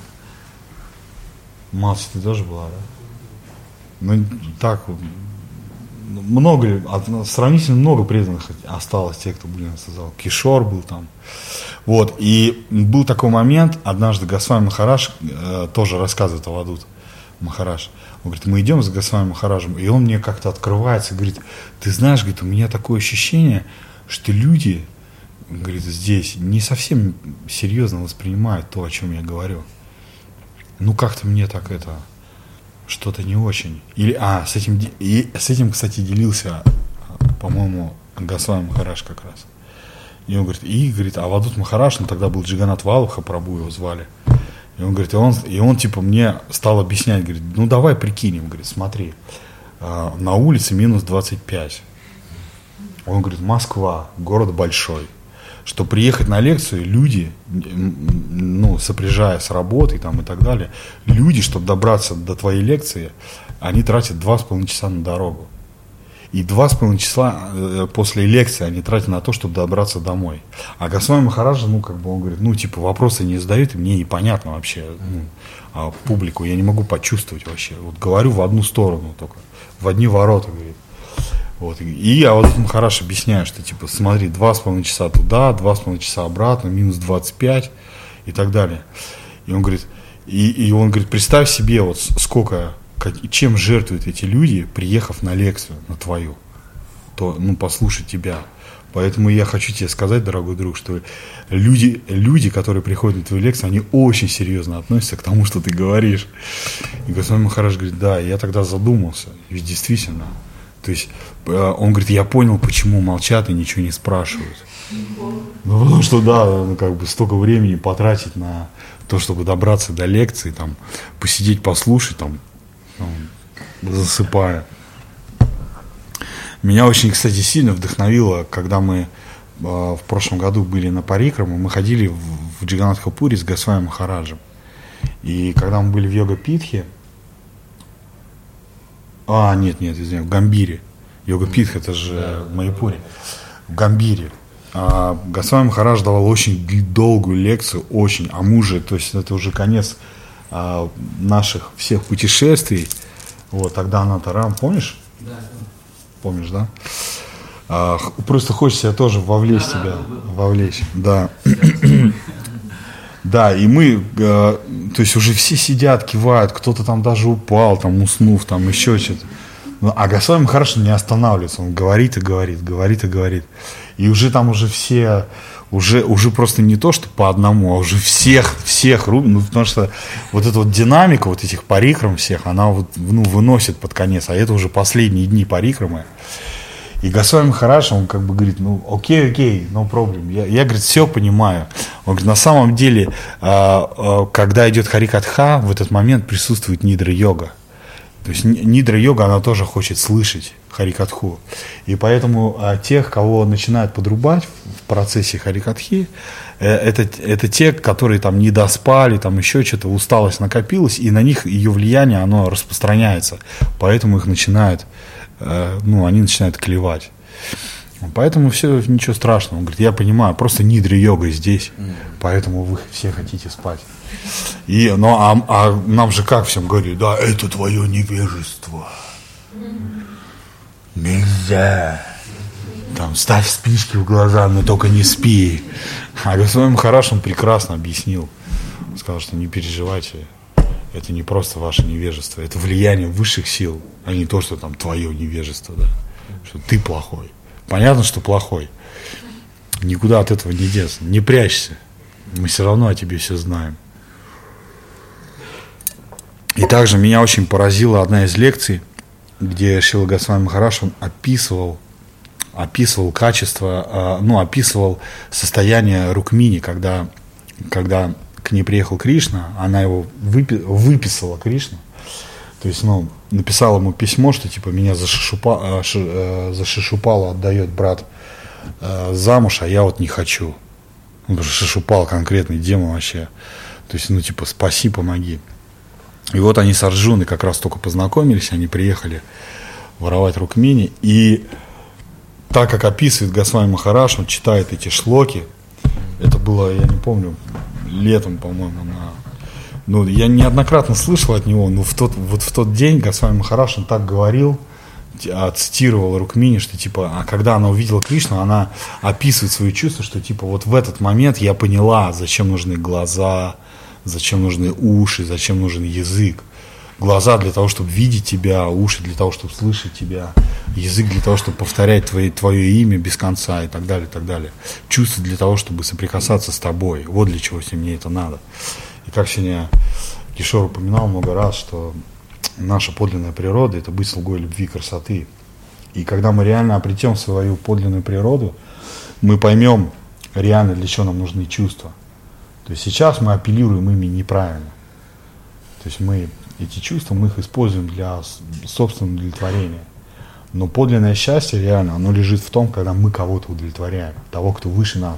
Малчи, ты тоже была, да? Ну, так, много, сравнительно много преданных осталось, те, кто были, сказал. Кишор был там. Вот, и был такой момент, однажды Госвами Махарадж э, тоже рассказывает Авадут Махарадж. Он говорит, мы идем с Госвами Махараджем, и он мне как-то открывается, говорит, ты знаешь, говорит, у меня такое ощущение, что люди, говорит, здесь не совсем серьезно воспринимают то, о чем я говорю. Ну, как-то мне так это, что-то не очень. Или, а, с этим, и с этим, кстати, делился, по-моему, Госвами Махарадж как раз. И он говорит, и, говорит, Авадут Махарадж, ну, тогда был Джаганат Валабха Прабху, его звали. И он говорит, и он, и он, типа, мне стал объяснять, говорит, ну, давай прикинем, говорит, смотри, э, на улице минус двадцать пять. Он говорит, Москва, город большой. Что приехать на лекцию, люди, ну, сопряжая с работой там, и так далее, люди, чтобы добраться до твоей лекции, они тратят два с половиной часа на дорогу. И два с половиной часа э, после лекции они тратят на то, чтобы добраться домой. А Госвами Махараджа, ну, как бы он говорит, ну, типа, вопросы не задают, и мне непонятно вообще, ну, а публику я не могу почувствовать вообще. Вот говорю в одну сторону только, в одни ворота, говорит. Вот. И я вот Махарадж объясняю, что типа смотри, два с половиной часа туда, два с половиной часа обратно, минус двадцать пять и так далее. И он говорит, и, и он говорит, представь себе, вот сколько, как, чем жертвуют эти люди, приехав на лекцию, на твою, то, ну, послушать тебя. Поэтому я хочу тебе сказать, дорогой друг, что люди, люди, которые приходят на твою лекцию, они очень серьезно относятся к тому, что ты говоришь. И Госвами Махарадж говорит, да, я тогда задумался, ведь действительно. То есть он говорит, я понял, почему молчат и ничего не спрашивают. Ну, потому что, да, ну, как бы столько времени потратить на то, чтобы добраться до лекции, там, посидеть, послушать, там, ну, засыпая. Меня очень, кстати, сильно вдохновило, когда мы э, в прошлом году были на Парикраму, мы ходили в, в Джаганнатха-Пури с Госвами Махараджем. И когда мы были в Йога-Питхе, а, нет, нет, извиняюсь, в Гамбире. Йога-Питха, это же в Майяпуре. В Гамбире. А, Госвами Махарадж давал очень долгую лекцию, очень о муже, то есть это уже конец а, наших всех путешествий. Вот, тогда Анатарам, помнишь? Да. Помнишь, да? А, просто хочется себя тоже вовлечь да, себя, да, вовлечь, да. Да, и мы, э, то есть уже все сидят, кивают, кто-то там даже упал, там уснув, там еще что-то. Ну, а Госвами Махарадж не останавливается, он говорит и говорит, говорит и говорит. И уже там уже все, уже, уже просто не то, что по одному, а уже всех, всех рубят, ну, потому что вот эта вот динамика вот этих парикрам всех, она вот, ну, выносит под конец, а это уже последние дни парикрамы. И Госвами Махарадж, он как бы говорит, ну, окей, окей, no problem. Я, я, говорит, все понимаю. Он говорит, на самом деле, э, э, когда идет Харикатха, в этот момент присутствует нидра-йога. То есть нидра-йога, она тоже хочет слышать Харикатху. И поэтому а, тех, кого начинают подрубать в процессе Харикатхи, э, это, это те, которые там не доспали, там еще что-то, усталость накопилась, и на них ее влияние, оно распространяется. Поэтому их начинают, э, ну, они начинают клевать. Поэтому все, ничего страшного. Он говорит, я понимаю, просто нидра-йога здесь, mm. поэтому вы все хотите спать. И, ну, а, а нам же как всем говорили, да, это твое невежество. Нельзя. Там, ставь спички в глаза, но только не спи. А Госвами Махарадж, он прекрасно объяснил. Он сказал, что не переживайте, это не просто ваше невежество, это влияние высших сил, а не то, что там твое невежество, да, что ты плохой. Понятно, что плохой. Никуда от этого не деться. Не прячься. Мы все равно о тебе все знаем. И также меня очень поразила одна из лекций, где Шрила Госвами Махарадж, он описывал, описывал качество, ну, описывал состояние Рукмини, когда, когда к ней приехал Кришна, она его выпи, выписала, Кришну. То есть, ну, написал ему письмо, что типа меня за, шишупа, ши, за Шишупалу отдает брат э, замуж, а я вот не хочу. Ну, потому что Шишупал конкретный демон вообще. То есть, ну, типа, спаси, помоги. И вот они с Арджуной как раз только познакомились, они приехали воровать Рукмини. И так как описывает Госвами Махарадж, он читает эти шлоки. Это было, я не помню, летом, по-моему, на... Ну, я неоднократно слышал от него, но в тот, вот в тот день Госвами Махарадж, он так говорил, цитировал Рукмини, что типа, а когда она увидела Кришну, она описывает свои чувства, что типа вот в этот момент я поняла, зачем нужны глаза, зачем нужны уши, зачем нужен язык. Глаза для того, чтобы видеть тебя, уши для того, чтобы слышать тебя, язык для того, чтобы повторять твое, твое имя без конца и так далее, и так далее. Чувства для того, чтобы соприкасаться с тобой. Вот для чего мне это надо. И как сегодня Кишор упоминал много раз, что наша подлинная природа – это быть слугой любви и красоты. И когда мы реально обретем свою подлинную природу, мы поймем реально, для чего нам нужны чувства. То есть сейчас мы апеллируем ими неправильно. То есть мы эти чувства, мы их используем для собственного удовлетворения. Но подлинное счастье реально, оно лежит в том, когда мы кого-то удовлетворяем, того, кто выше нас.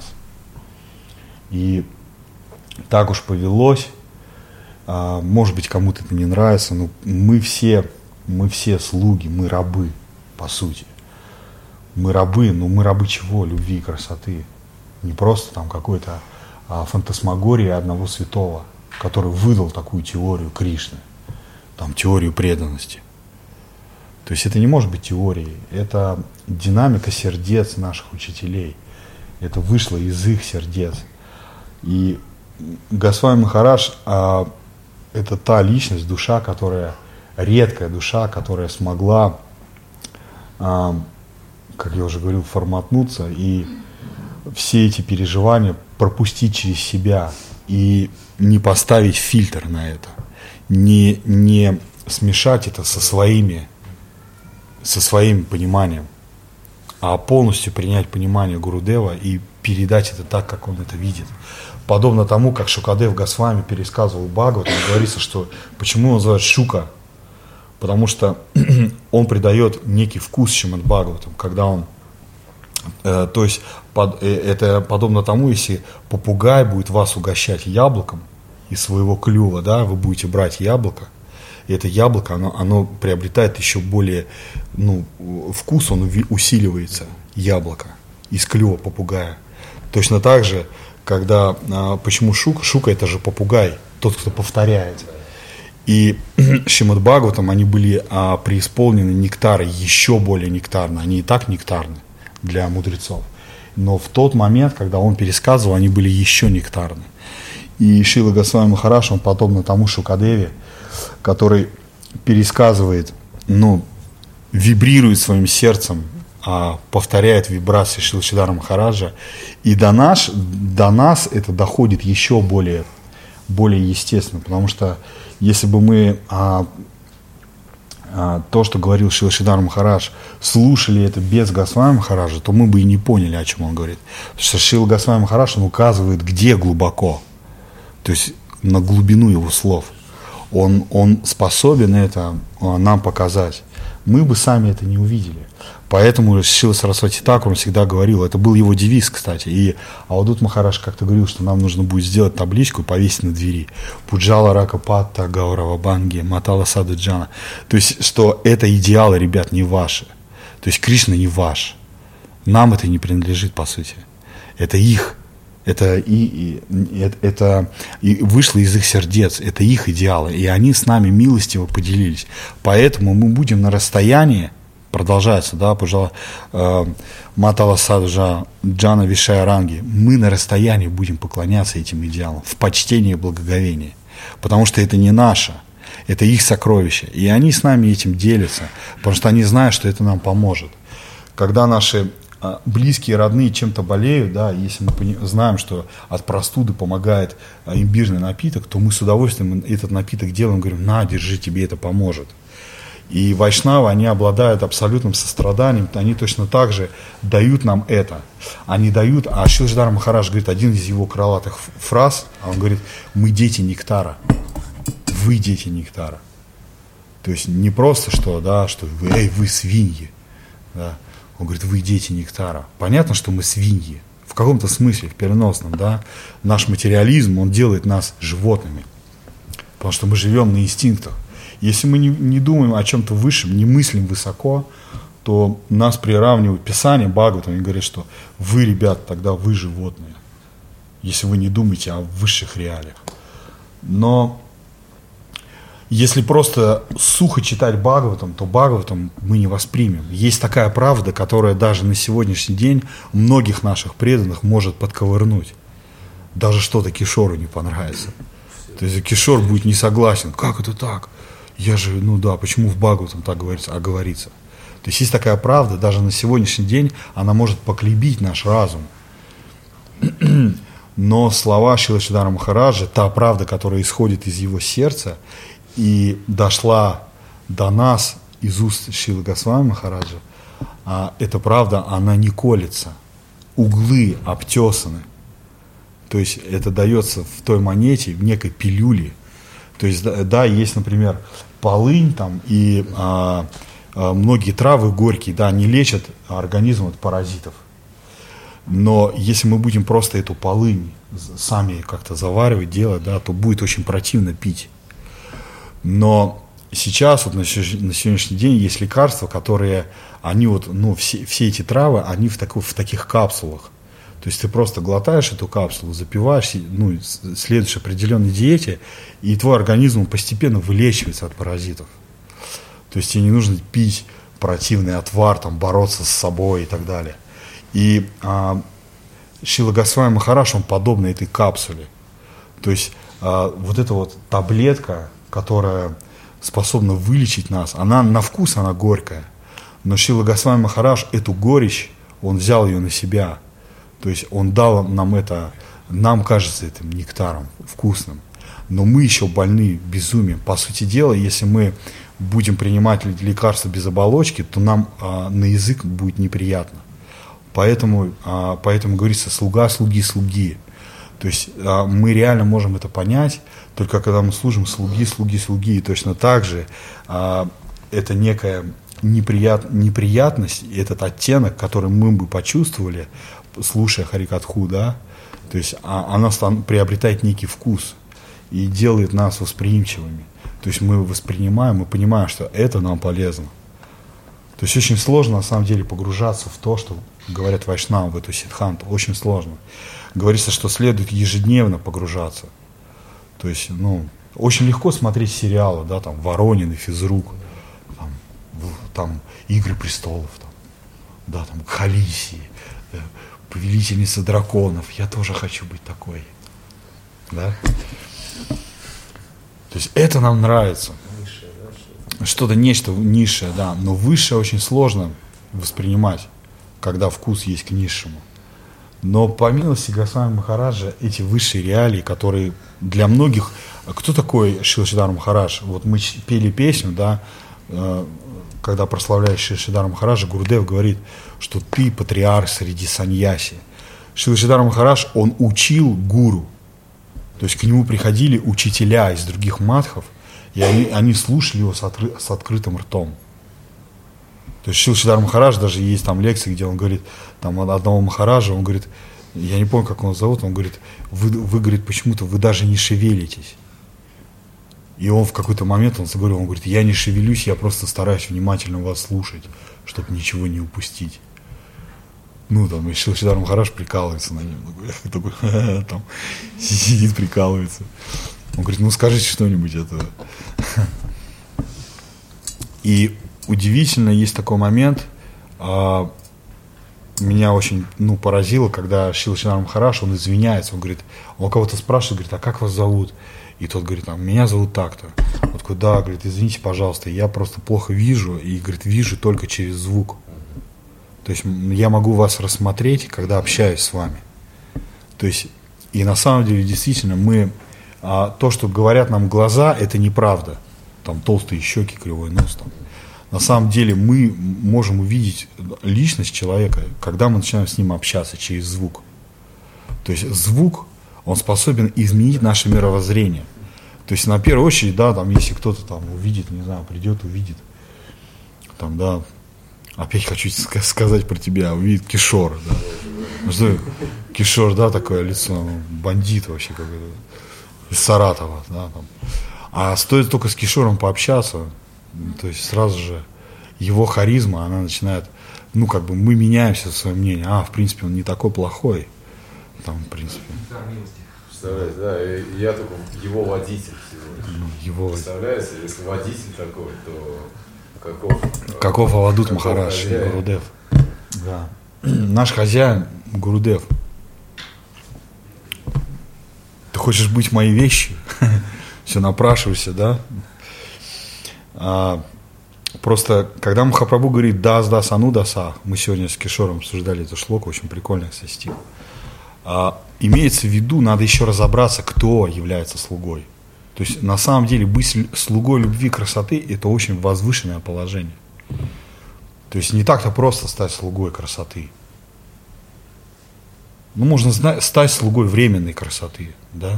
И так уж повелось, а, может быть, кому-то это не нравится, но мы все, мы все слуги, мы рабы, по сути. Мы рабы, но мы рабы чего? Любви и красоты. Не просто там какой-то а, фантасмагории одного святого, который выдал такую теорию Кришны, там теорию преданности. То есть это не может быть теорией, это динамика сердец наших учителей. Это вышло из их сердец. И Госвами Махарадж а, это та личность, душа, которая, редкая душа, которая смогла а, как я уже говорил, форматнуться и все эти переживания пропустить через себя и не поставить фильтр на это, не, не смешать это со своими, со своим пониманием, а полностью принять понимание Гурудева и передать это так, как он это видит. Подобно тому, как Шукадев Госвами пересказывал Бхагаватам, говорится, что почему он называют Шука, потому что он придает некий вкус Шримад Бхагаватам, когда он, э, то есть под, э, это подобно тому, если попугай будет вас угощать яблоком из своего клюва, да, вы будете брать яблоко, и это яблоко, оно, оно приобретает еще более, ну, вкус, он усиливается, яблоко из клюва попугая. Точно так же, когда, а, почему Шука? Шука это же попугай, тот, кто повторяет. И Шримад Бхагаватам, они были а, преисполнены нектара, еще более нектарно, они и так нектарны для мудрецов. Но в тот момент, когда он пересказывал, они были еще нектарны. И Шрила Госвами Махарадж, он подобно тому Шукадеве, который пересказывает, ну, вибрирует своим сердцем, а, повторяет вибрации Шрила Шридхара Махараджа. И до, наш, до нас это доходит еще более, более естественно, потому что если бы мы а, а, то, что говорил Шрила Шридхар Махарадж, слушали это без Госвами Махараджа, то мы бы и не поняли, о чем он говорит. Потому что Шрила Госвами Махарадж, он указывает, где глубоко, то есть на глубину его слов. Он, он способен это а, нам показать. Мы бы сами это не увидели. Поэтому Шрила Сарасвати Такур, он всегда говорил, это был его девиз, кстати. И Авадут Махарадж как-то говорил, что нам нужно будет сделать табличку и повесить на двери. Пуджала Рака Патта Гаурава Банги Матала Сады Джана. То есть, что это идеалы, ребят, не ваши. То есть Кришна не ваш. Нам это не принадлежит, по сути. Это их. Это, и, и, это и вышло из их сердец. Это их идеалы. И они с нами милостиво поделились. Поэтому мы будем на расстоянии. Продолжается, да, пожалуйста, э, Матала Саджа Джана Вишая Ранги. Мы на расстоянии будем поклоняться этим идеалам, в почтении и благоговении. Потому что это не наше, это их сокровище. И они с нами этим делятся, потому что они знают, что это нам поможет. Когда наши э, близкие, родные чем-то болеют, да, если мы знаем, что от простуды помогает э, имбирный напиток, то мы с удовольствием этот напиток делаем, говорим, на, держи, тебе это поможет. И вайшнавы, они обладают абсолютным состраданием, они точно так же дают нам это. Они дают, а Шрила Шридхар Махарадж говорит, один из его крылатых фраз, он говорит, мы дети нектара, вы дети нектара. То есть не просто, что, да, что вы, эй, вы свиньи. Да. Он говорит, вы дети нектара. Понятно, что мы свиньи, в каком-то смысле, в переносном, да. Наш материализм, он делает нас животными, потому что мы живем на инстинктах. Если мы не, не думаем о чем-то высшем, не мыслим высоко, то нас приравнивают Писание, Бхагаватам, и говорят, что вы, ребят, тогда вы животные, если вы не думаете о высших реалиях. Но если просто сухо читать Бхагаватам, то Бхагаватам мы не воспримем. Есть такая правда, которая даже на сегодняшний день многих наших преданных может подковырнуть. Даже что-то Кишору не понравится. То есть Кишор будет не согласен. Как это так? Я же, ну да, почему в Бхагаватам так говорится, а говорится? То есть есть такая правда, даже на сегодняшний день она может поколебить наш разум. Но слова Шрила Шридхара Махараджа, та правда, которая исходит из его сердца и дошла до нас из уст Шрилы Госвами Махараджа, а эта правда, она не колется. Углы обтесаны. То есть это дается в той монете, в некой пилюле. То есть, да, да, есть, например, полынь там, и а, а, многие травы горькие, да, они лечат организм от паразитов. Но если мы будем просто эту полынь сами как-то заваривать, делать, да, то будет очень противно пить. Но сейчас, вот на сегодняшний день, есть лекарства, которые, они вот, ну, все, все эти травы, они в, такой, в таких капсулах. То есть ты просто глотаешь эту капсулу, запиваешь, ну, следуешь определенной диете, и твой организм постепенно вылечивается от паразитов. То есть тебе не нужно пить противный отвар, там, бороться с собой и так далее. И а, Шрила Госвами Махарадж, он подобно этой капсуле. То есть а, вот эта вот таблетка, которая способна вылечить нас, она на вкус, она горькая. Но Шрила Госвами Махарадж эту горечь, он взял ее на себя. То есть он дал нам это, нам кажется этим нектаром, вкусным. Но мы еще больны безумием. По сути дела, если мы будем принимать лекарства без оболочки, то нам а, на язык будет неприятно. Поэтому, а, поэтому говорится слуга, слуги, слуги. То есть а, мы реально можем это понять, только когда мы служим слуги, слуги, слуги. И точно так же а, это некая неприят, неприятность, этот оттенок, который мы бы почувствовали, слушая Харикатху, да, то есть а, она стан, приобретает некий вкус и делает нас восприимчивыми. То есть мы воспринимаем, мы понимаем, что это нам полезно. То есть очень сложно на самом деле погружаться в то, что говорят вайшнавы, в эту сиддханту. Очень сложно. Говорится, что следует ежедневно погружаться. То есть, ну, очень легко смотреть сериалы, да, там, Воронин и Физрук, там, там Игры престолов, там, да, там, Халисии, да, Повелительница драконов. Я тоже хочу быть такой. Да? То есть это нам нравится. Низшее, да, что-то нечто низшее, да. Но высшее очень сложно воспринимать, когда вкус есть к низшему. Но по милости Госвами Махараджа эти высшие реалии, которые для многих... Кто такой Шрила Шридхар Махарадж? Вот мы пели песню, да, когда прославляешь Шрила Шридхара Махараджа, Гурудев говорит, что ты патриарх среди саньяси. Шрила Шридхар Махарадж, он учил гуру. То есть к нему приходили учителя из других мадхов, и они, они слушали его с, отры, с открытым ртом. То есть Шрила Шридхар Махарадж, даже есть там лекции, где он говорит, там одного Махараджа, он говорит, я не помню, как он зовут, он говорит, вы, вы говорит, почему-то вы даже не шевелитесь. И он в какой-то момент, он заговорил, он говорит, я не шевелюсь, я просто стараюсь внимательно вас слушать, чтобы ничего не упустить. Ну, там, и Шрила Шридхар Махарадж прикалывается на нем. Такой, там, сидит, прикалывается. Он говорит, ну, скажите что-нибудь это. И удивительно, есть такой момент, а, меня очень, ну, поразило, когда Шрила Шридхар Махарадж, он извиняется, он говорит, он кого-то спрашивает, говорит, а как вас зовут? И тот говорит, а, меня зовут так-то. Он такой, да, говорит, извините, пожалуйста, я просто плохо вижу, и, говорит, вижу только через звук. То есть я могу вас рассмотреть, когда общаюсь с вами. То есть, и на самом деле, действительно, мы, а, то, что говорят нам глаза, это неправда. Там толстые щеки, кривой нос. Там. На самом деле мы можем увидеть личность человека, когда мы начинаем с ним общаться через звук. То есть звук, он способен изменить наше мировоззрение. То есть на первую очередь, да, там, если кто-то там увидит, не знаю, придет, увидит, там, да, опять хочу сказать про тебя, увидит Кишор, да. Ну, что, Кишор, да, такое лицо, бандит вообще какой-то, из Саратова, да, там. А стоит только с Кишором пообщаться, то есть сразу же его харизма, она начинает, ну, как бы мы меняемся в своем мнении, а, в принципе, он не такой плохой, там, в принципе. Представляете, да, и я только его водитель всего. Ну, его... Представляете, если водитель такой, то каков... Каков Авадут Махарадж, Гурудев. Да. Наш хозяин Гурудев. Ты хочешь быть моей вещью? Все, напрашивайся, да? А, просто, когда Махапрабху говорит «дас, дас, ану, даса», мы сегодня с Кишором обсуждали эту шлоку, очень прикольный, кстати, стих. А, имеется в виду, надо еще разобраться, кто является слугой. То есть, на самом деле, быть слугой любви и красоты – это очень возвышенное положение. То есть, не так-то просто стать слугой красоты. Ну, можно стать слугой временной красоты, да?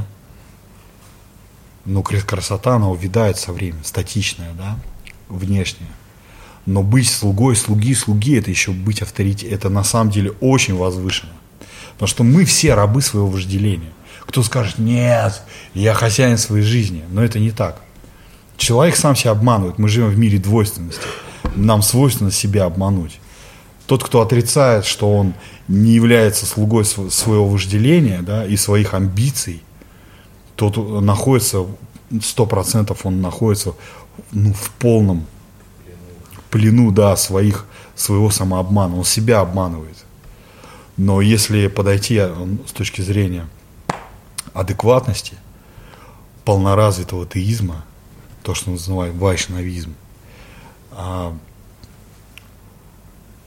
Но красота, она увядает со временем, статичная, да, внешняя. Но быть слугой, слуги, слуги – это еще быть авторитетом. Это на самом деле очень возвышенно. Потому что мы все рабы своего вожделения. Кто скажет, нет, я хозяин своей жизни. Но это не так. Человек сам себя обманывает. Мы живем в мире двойственности. Нам свойственно себя обмануть. Тот, кто отрицает, что он не является слугой своего вожделения, да, и своих амбиций, тот находится, сто процентов он находится, ну, в полном плену, да, своих, своего самообмана. Он себя обманывает. Но если подойти с точки зрения адекватности, полноразвитого теизма, то, что называют вайшнавизм,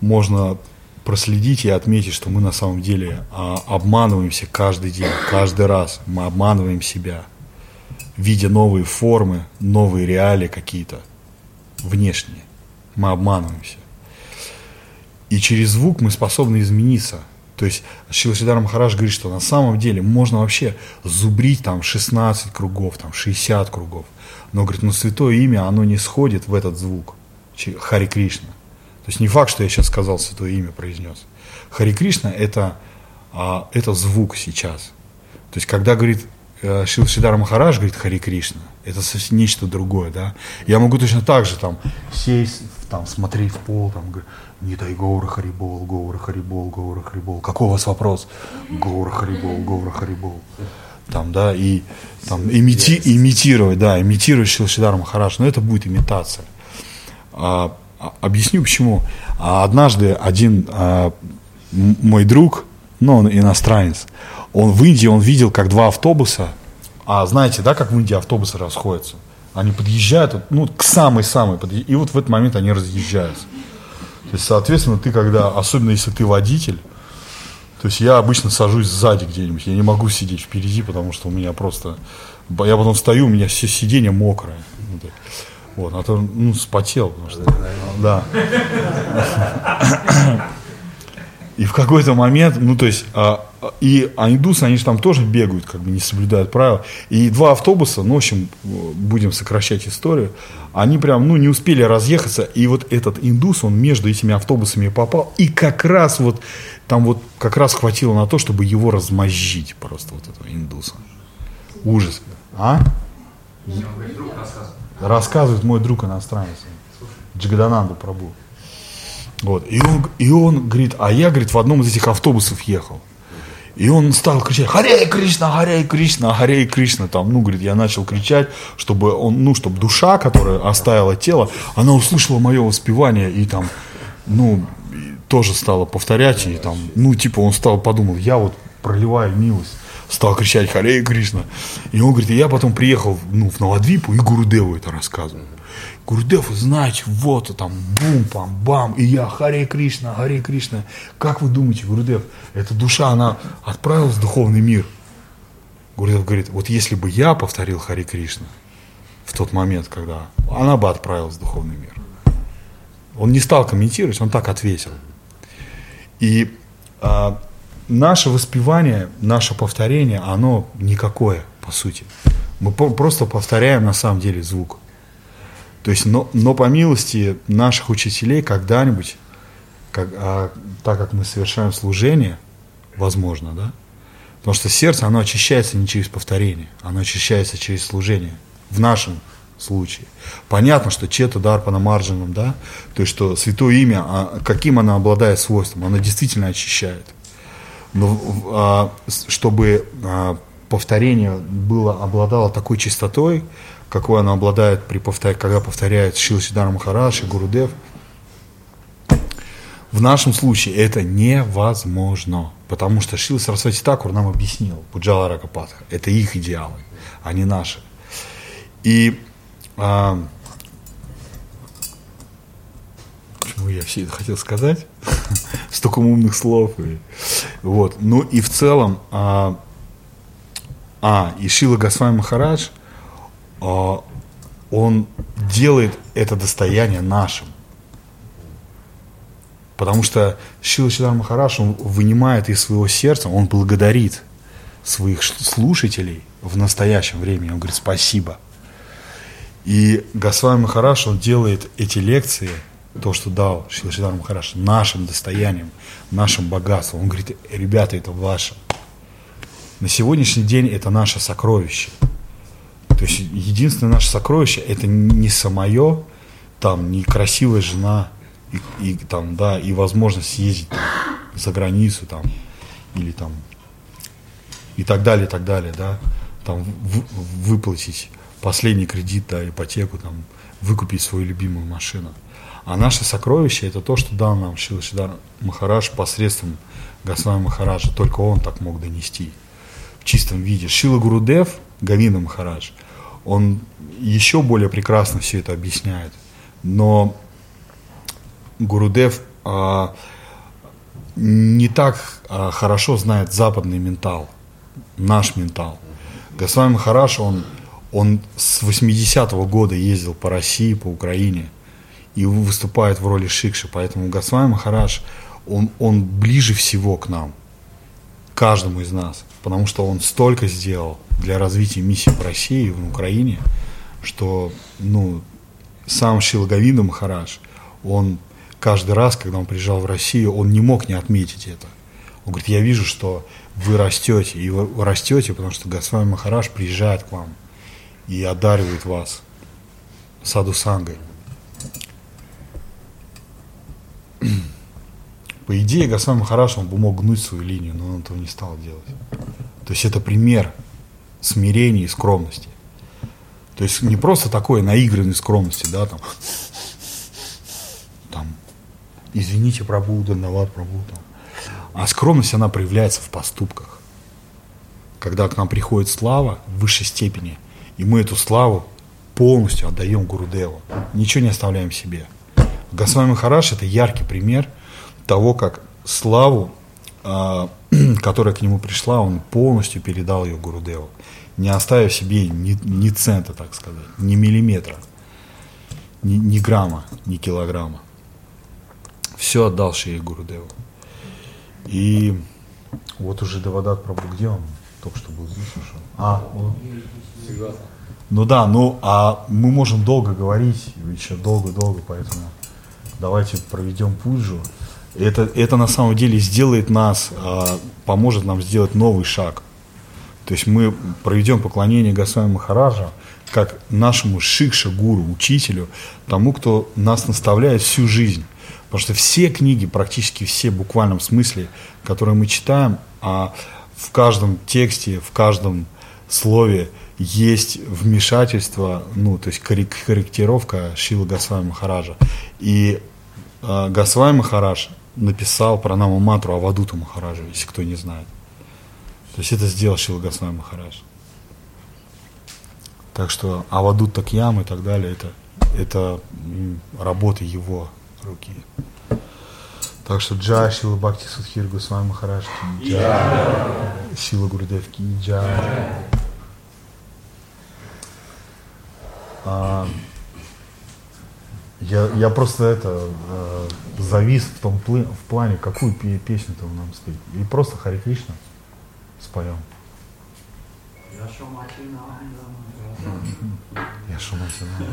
можно проследить и отметить, что мы на самом деле а, обманываемся каждый день, каждый раз мы обманываем себя, видя новые формы, новые реалии какие-то внешние, мы обманываемся. И через звук мы способны измениться. То есть Шрила Шридхар Махарадж говорит, что на самом деле можно вообще зубрить там шестнадцать кругов, там шестьдесят кругов. Но, говорит, ну святое имя, оно не сходит в этот звук. Хари Кришна. То есть не факт, что я сейчас сказал святое имя, произнес. Хари Кришна это, а, это звук сейчас. То есть когда говорит Шрила Шридхар Махарадж, говорит Хари Кришна, это совсем нечто другое. Да? Я могу точно так же там сесть, там, смотреть в пол, там, не дай Гаура Харибол, Гаура Харибол, Гаура Харибол. Какой у вас вопрос? Гаура Харибол, Гаура Харибол. Там, да, и там, имити, имитировать, да, имитировать Шрила Шридхар Махарадж, но это будет имитация. А, объясню почему. А однажды один а, мой друг, ну, он иностранец, он в Индии, он видел, как два автобуса, а знаете, да, как в Индии автобусы расходятся? Они подъезжают, ну, к самой-самой, и вот в этот момент они разъезжаются. То есть, соответственно, ты когда, особенно если ты водитель, то есть я обычно сажусь сзади где-нибудь, я не могу сидеть впереди, потому что у меня просто, я потом встаю, у меня все сиденья мокрое. Вот, а то, ну, спотел, потому что, да. И в какой-то момент, ну, то есть, а, и а индусы, они же там тоже бегают, как бы не соблюдают правила. И два автобуса, ну, в общем, будем сокращать историю, они прям, ну, не успели разъехаться, и вот этот индус, он между этими автобусами попал, и как раз вот, там вот, как раз хватило на то, чтобы его размозжить просто, вот этого индуса. Ужас. А? Рассказывает мой друг иностранец, Джагадананда Прабху. Вот. И, он, и он говорит, а я, говорит, в одном из этих автобусов ехал. И он стал кричать: Харе Кришна, Харе Кришна, Харе Кришна. Там, ну, говорит, я начал кричать, чтобы он, ну, чтобы душа, которая оставила тело, она услышала мое воспевание и там, ну, тоже стала повторять. И там, ну, типа, он стал, подумал, я вот проливаю милость. Стал кричать Харе Кришна. И он говорит, и я потом приехал, ну, в Навадвипу и Гурудеву это рассказывал. Гурудев, знаете, вот там, бум-пам-бам, и я Харе Кришна, Харе Кришна. Как вы думаете, Гурудев, эта душа, она отправилась в духовный мир? Гурудев говорит, вот если бы я повторил Харе Кришна в тот момент, когда она бы отправилась в духовный мир. Он не стал комментировать, он так ответил. И а, наше воспевание, наше повторение, оно никакое, по сути. Мы по- просто повторяем на самом деле звук. То есть, но, но по милости наших учителей когда-нибудь, как, а, так как мы совершаем служение, возможно, да, потому что сердце, оно очищается не через повторение, оно очищается через служение, в нашем случае. Понятно, что чета дарпана марджанам, да, то есть, что святое имя, а, каким оно обладает свойством, оно действительно очищает. Но а, чтобы а, повторение было, обладало такой чистотой, какой оно обладает, при повтор... когда повторяет Шрила Шридхар Махарадж и Гурудев. В нашем случае это невозможно, потому что Шрила Сарасвати Такур нам объяснил, Пуджала Ракапатха, это их идеалы, а не наши. И а... почему я все это хотел сказать? Столько умных слов. И... Вот. Ну и в целом, а, а и Шрила Госвами Махарадж, он делает это достояние нашим. Потому что Шрила Шридхар Махарадж, он вынимает из своего сердца, он благодарит своих слушателей в настоящем времени. Он говорит спасибо. И Госвами Махарадж, он делает эти лекции, то, что дал Шрила Шридхар Махарадж, нашим достоянием, нашим богатством. Он говорит, ребята, это ваше. На сегодняшний день это наше сокровище. То есть единственное наше сокровище это не самое, там, не красивая жена и, и, там, да, и возможность съездить там, за границу там, или там и так далее, и так далее, да, там в, выплатить последний кредит, да, ипотеку, там, выкупить свою любимую машину. А наше сокровище это то, что дал нам Шрила Шридхар Махарадж посредством Госвами Махараджа, только он так мог донести в чистом виде. Шрила Гурудев, Говинда Махарадж, он еще более прекрасно все это объясняет. Но Гурудев а, не так а, хорошо знает западный ментал, наш ментал. Госвами Махарадж, он, он с восьмидесятого года ездил по России, по Украине и выступает в роли шикши, поэтому Госвами Махарадж, он, он ближе всего к нам, каждому из нас, потому что он столько сделал для развития миссии в России и в Украине, что, ну, сам Шрила Говинда Махарадж, он каждый раз, когда он приезжал в Россию, он не мог не отметить это. Он говорит, я вижу, что вы растете, и вы растете, потому что Госвами Махарадж приезжает к вам и одаривает вас саду сангой. По идее, Госвами Махарадж, он бы мог гнуть свою линию, но он этого не стал делать. То есть это пример смирения и скромности. То есть не просто такой наигранной скромности, да, там, там извините, Прабху, Дандават, Прабху, там. А скромность, она проявляется в поступках. Когда к нам приходит слава в высшей степени, и мы эту славу полностью отдаем Гурудеву, ничего не оставляем себе. Госвами Махарадж — это яркий пример того, как славу, э, которая к нему пришла, он полностью передал ее Гурудеву, не оставив себе ни, ни цента, так сказать, ни миллиметра, ни, ни грамма, ни килограмма. Все отдал Шри Гурудеву. И вот уже Девадат Прабху, где он? Только что был здесь ушел. А, он... Ну да, ну а мы можем долго говорить, еще долго-долго, поэтому давайте проведем пуджу. Это, это на самом деле сделает нас, а, поможет нам сделать новый шаг. То есть мы проведем поклонение Госвами Махараджа как нашему шикша-гуру, учителю, тому, кто нас наставляет всю жизнь. Потому что все книги, практически все в буквальном смысле, которые мы читаем, а в каждом тексте, в каждом слове есть вмешательство, ну, то есть корректировка Шрилы Госвами Махараджа. И э, Госвами Махарадж написал пранама мантру Авадуту Махараджу, если кто не знает. То есть это сделал Шрила Госвами Махарадж. Так что Авадут Такьям и так далее, это, это работа его руки. Так что джай Шрила Бхакти Судхир Госвами Махарадж ки джай, Шрила Гурудев ки джай. А, я, я просто это а, завис в том плы, в плане, какую песню-то вы нам спеть. И просто Харе Кришна споем. Я Шумахина. Я Шумахина.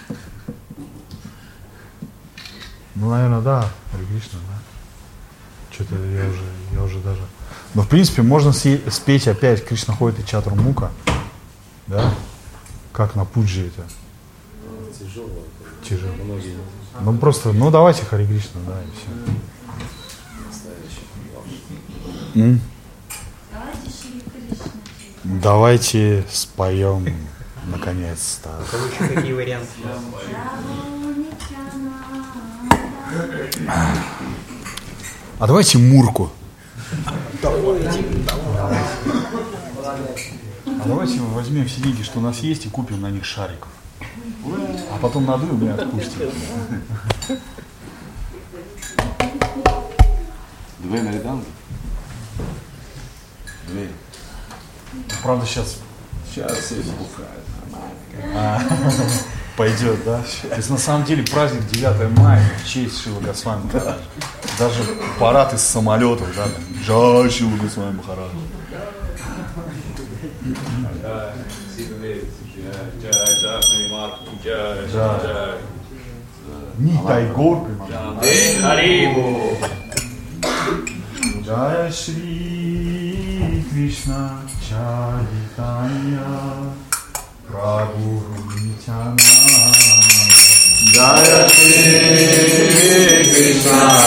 Ну, наверное, да, Харе Кришна, да. Что-то я уже, я уже даже... Но, в принципе, можно спеть опять Кришна ходит и Чатурмуха, да? Как на пуджи это. Тяжело. Тяжело. Многие. Ну, просто, ну, давайте Харе Кришна, да, и все. М? Давайте Шри Кришна. Давайте споем, наконец-то. Лучше какие варианты? А давайте Мурку. А давайте возьмем все деньги, что у нас есть, и купим на них шариков. А потом надуем и отпустим. Две Мериданги? Две. Правда, сейчас Сейчас все бухают. а, пойдет, да? То есть на самом деле праздник девятое мая в честь Шрилы Госвами Махараджа. Даже парад из самолетов, да? Джай Шрила Госвами Махараджа. Нитай Гор Харибу. Джая Шри Кришна Чайтанья Прабху Нитянанда. Джая Шри Кришна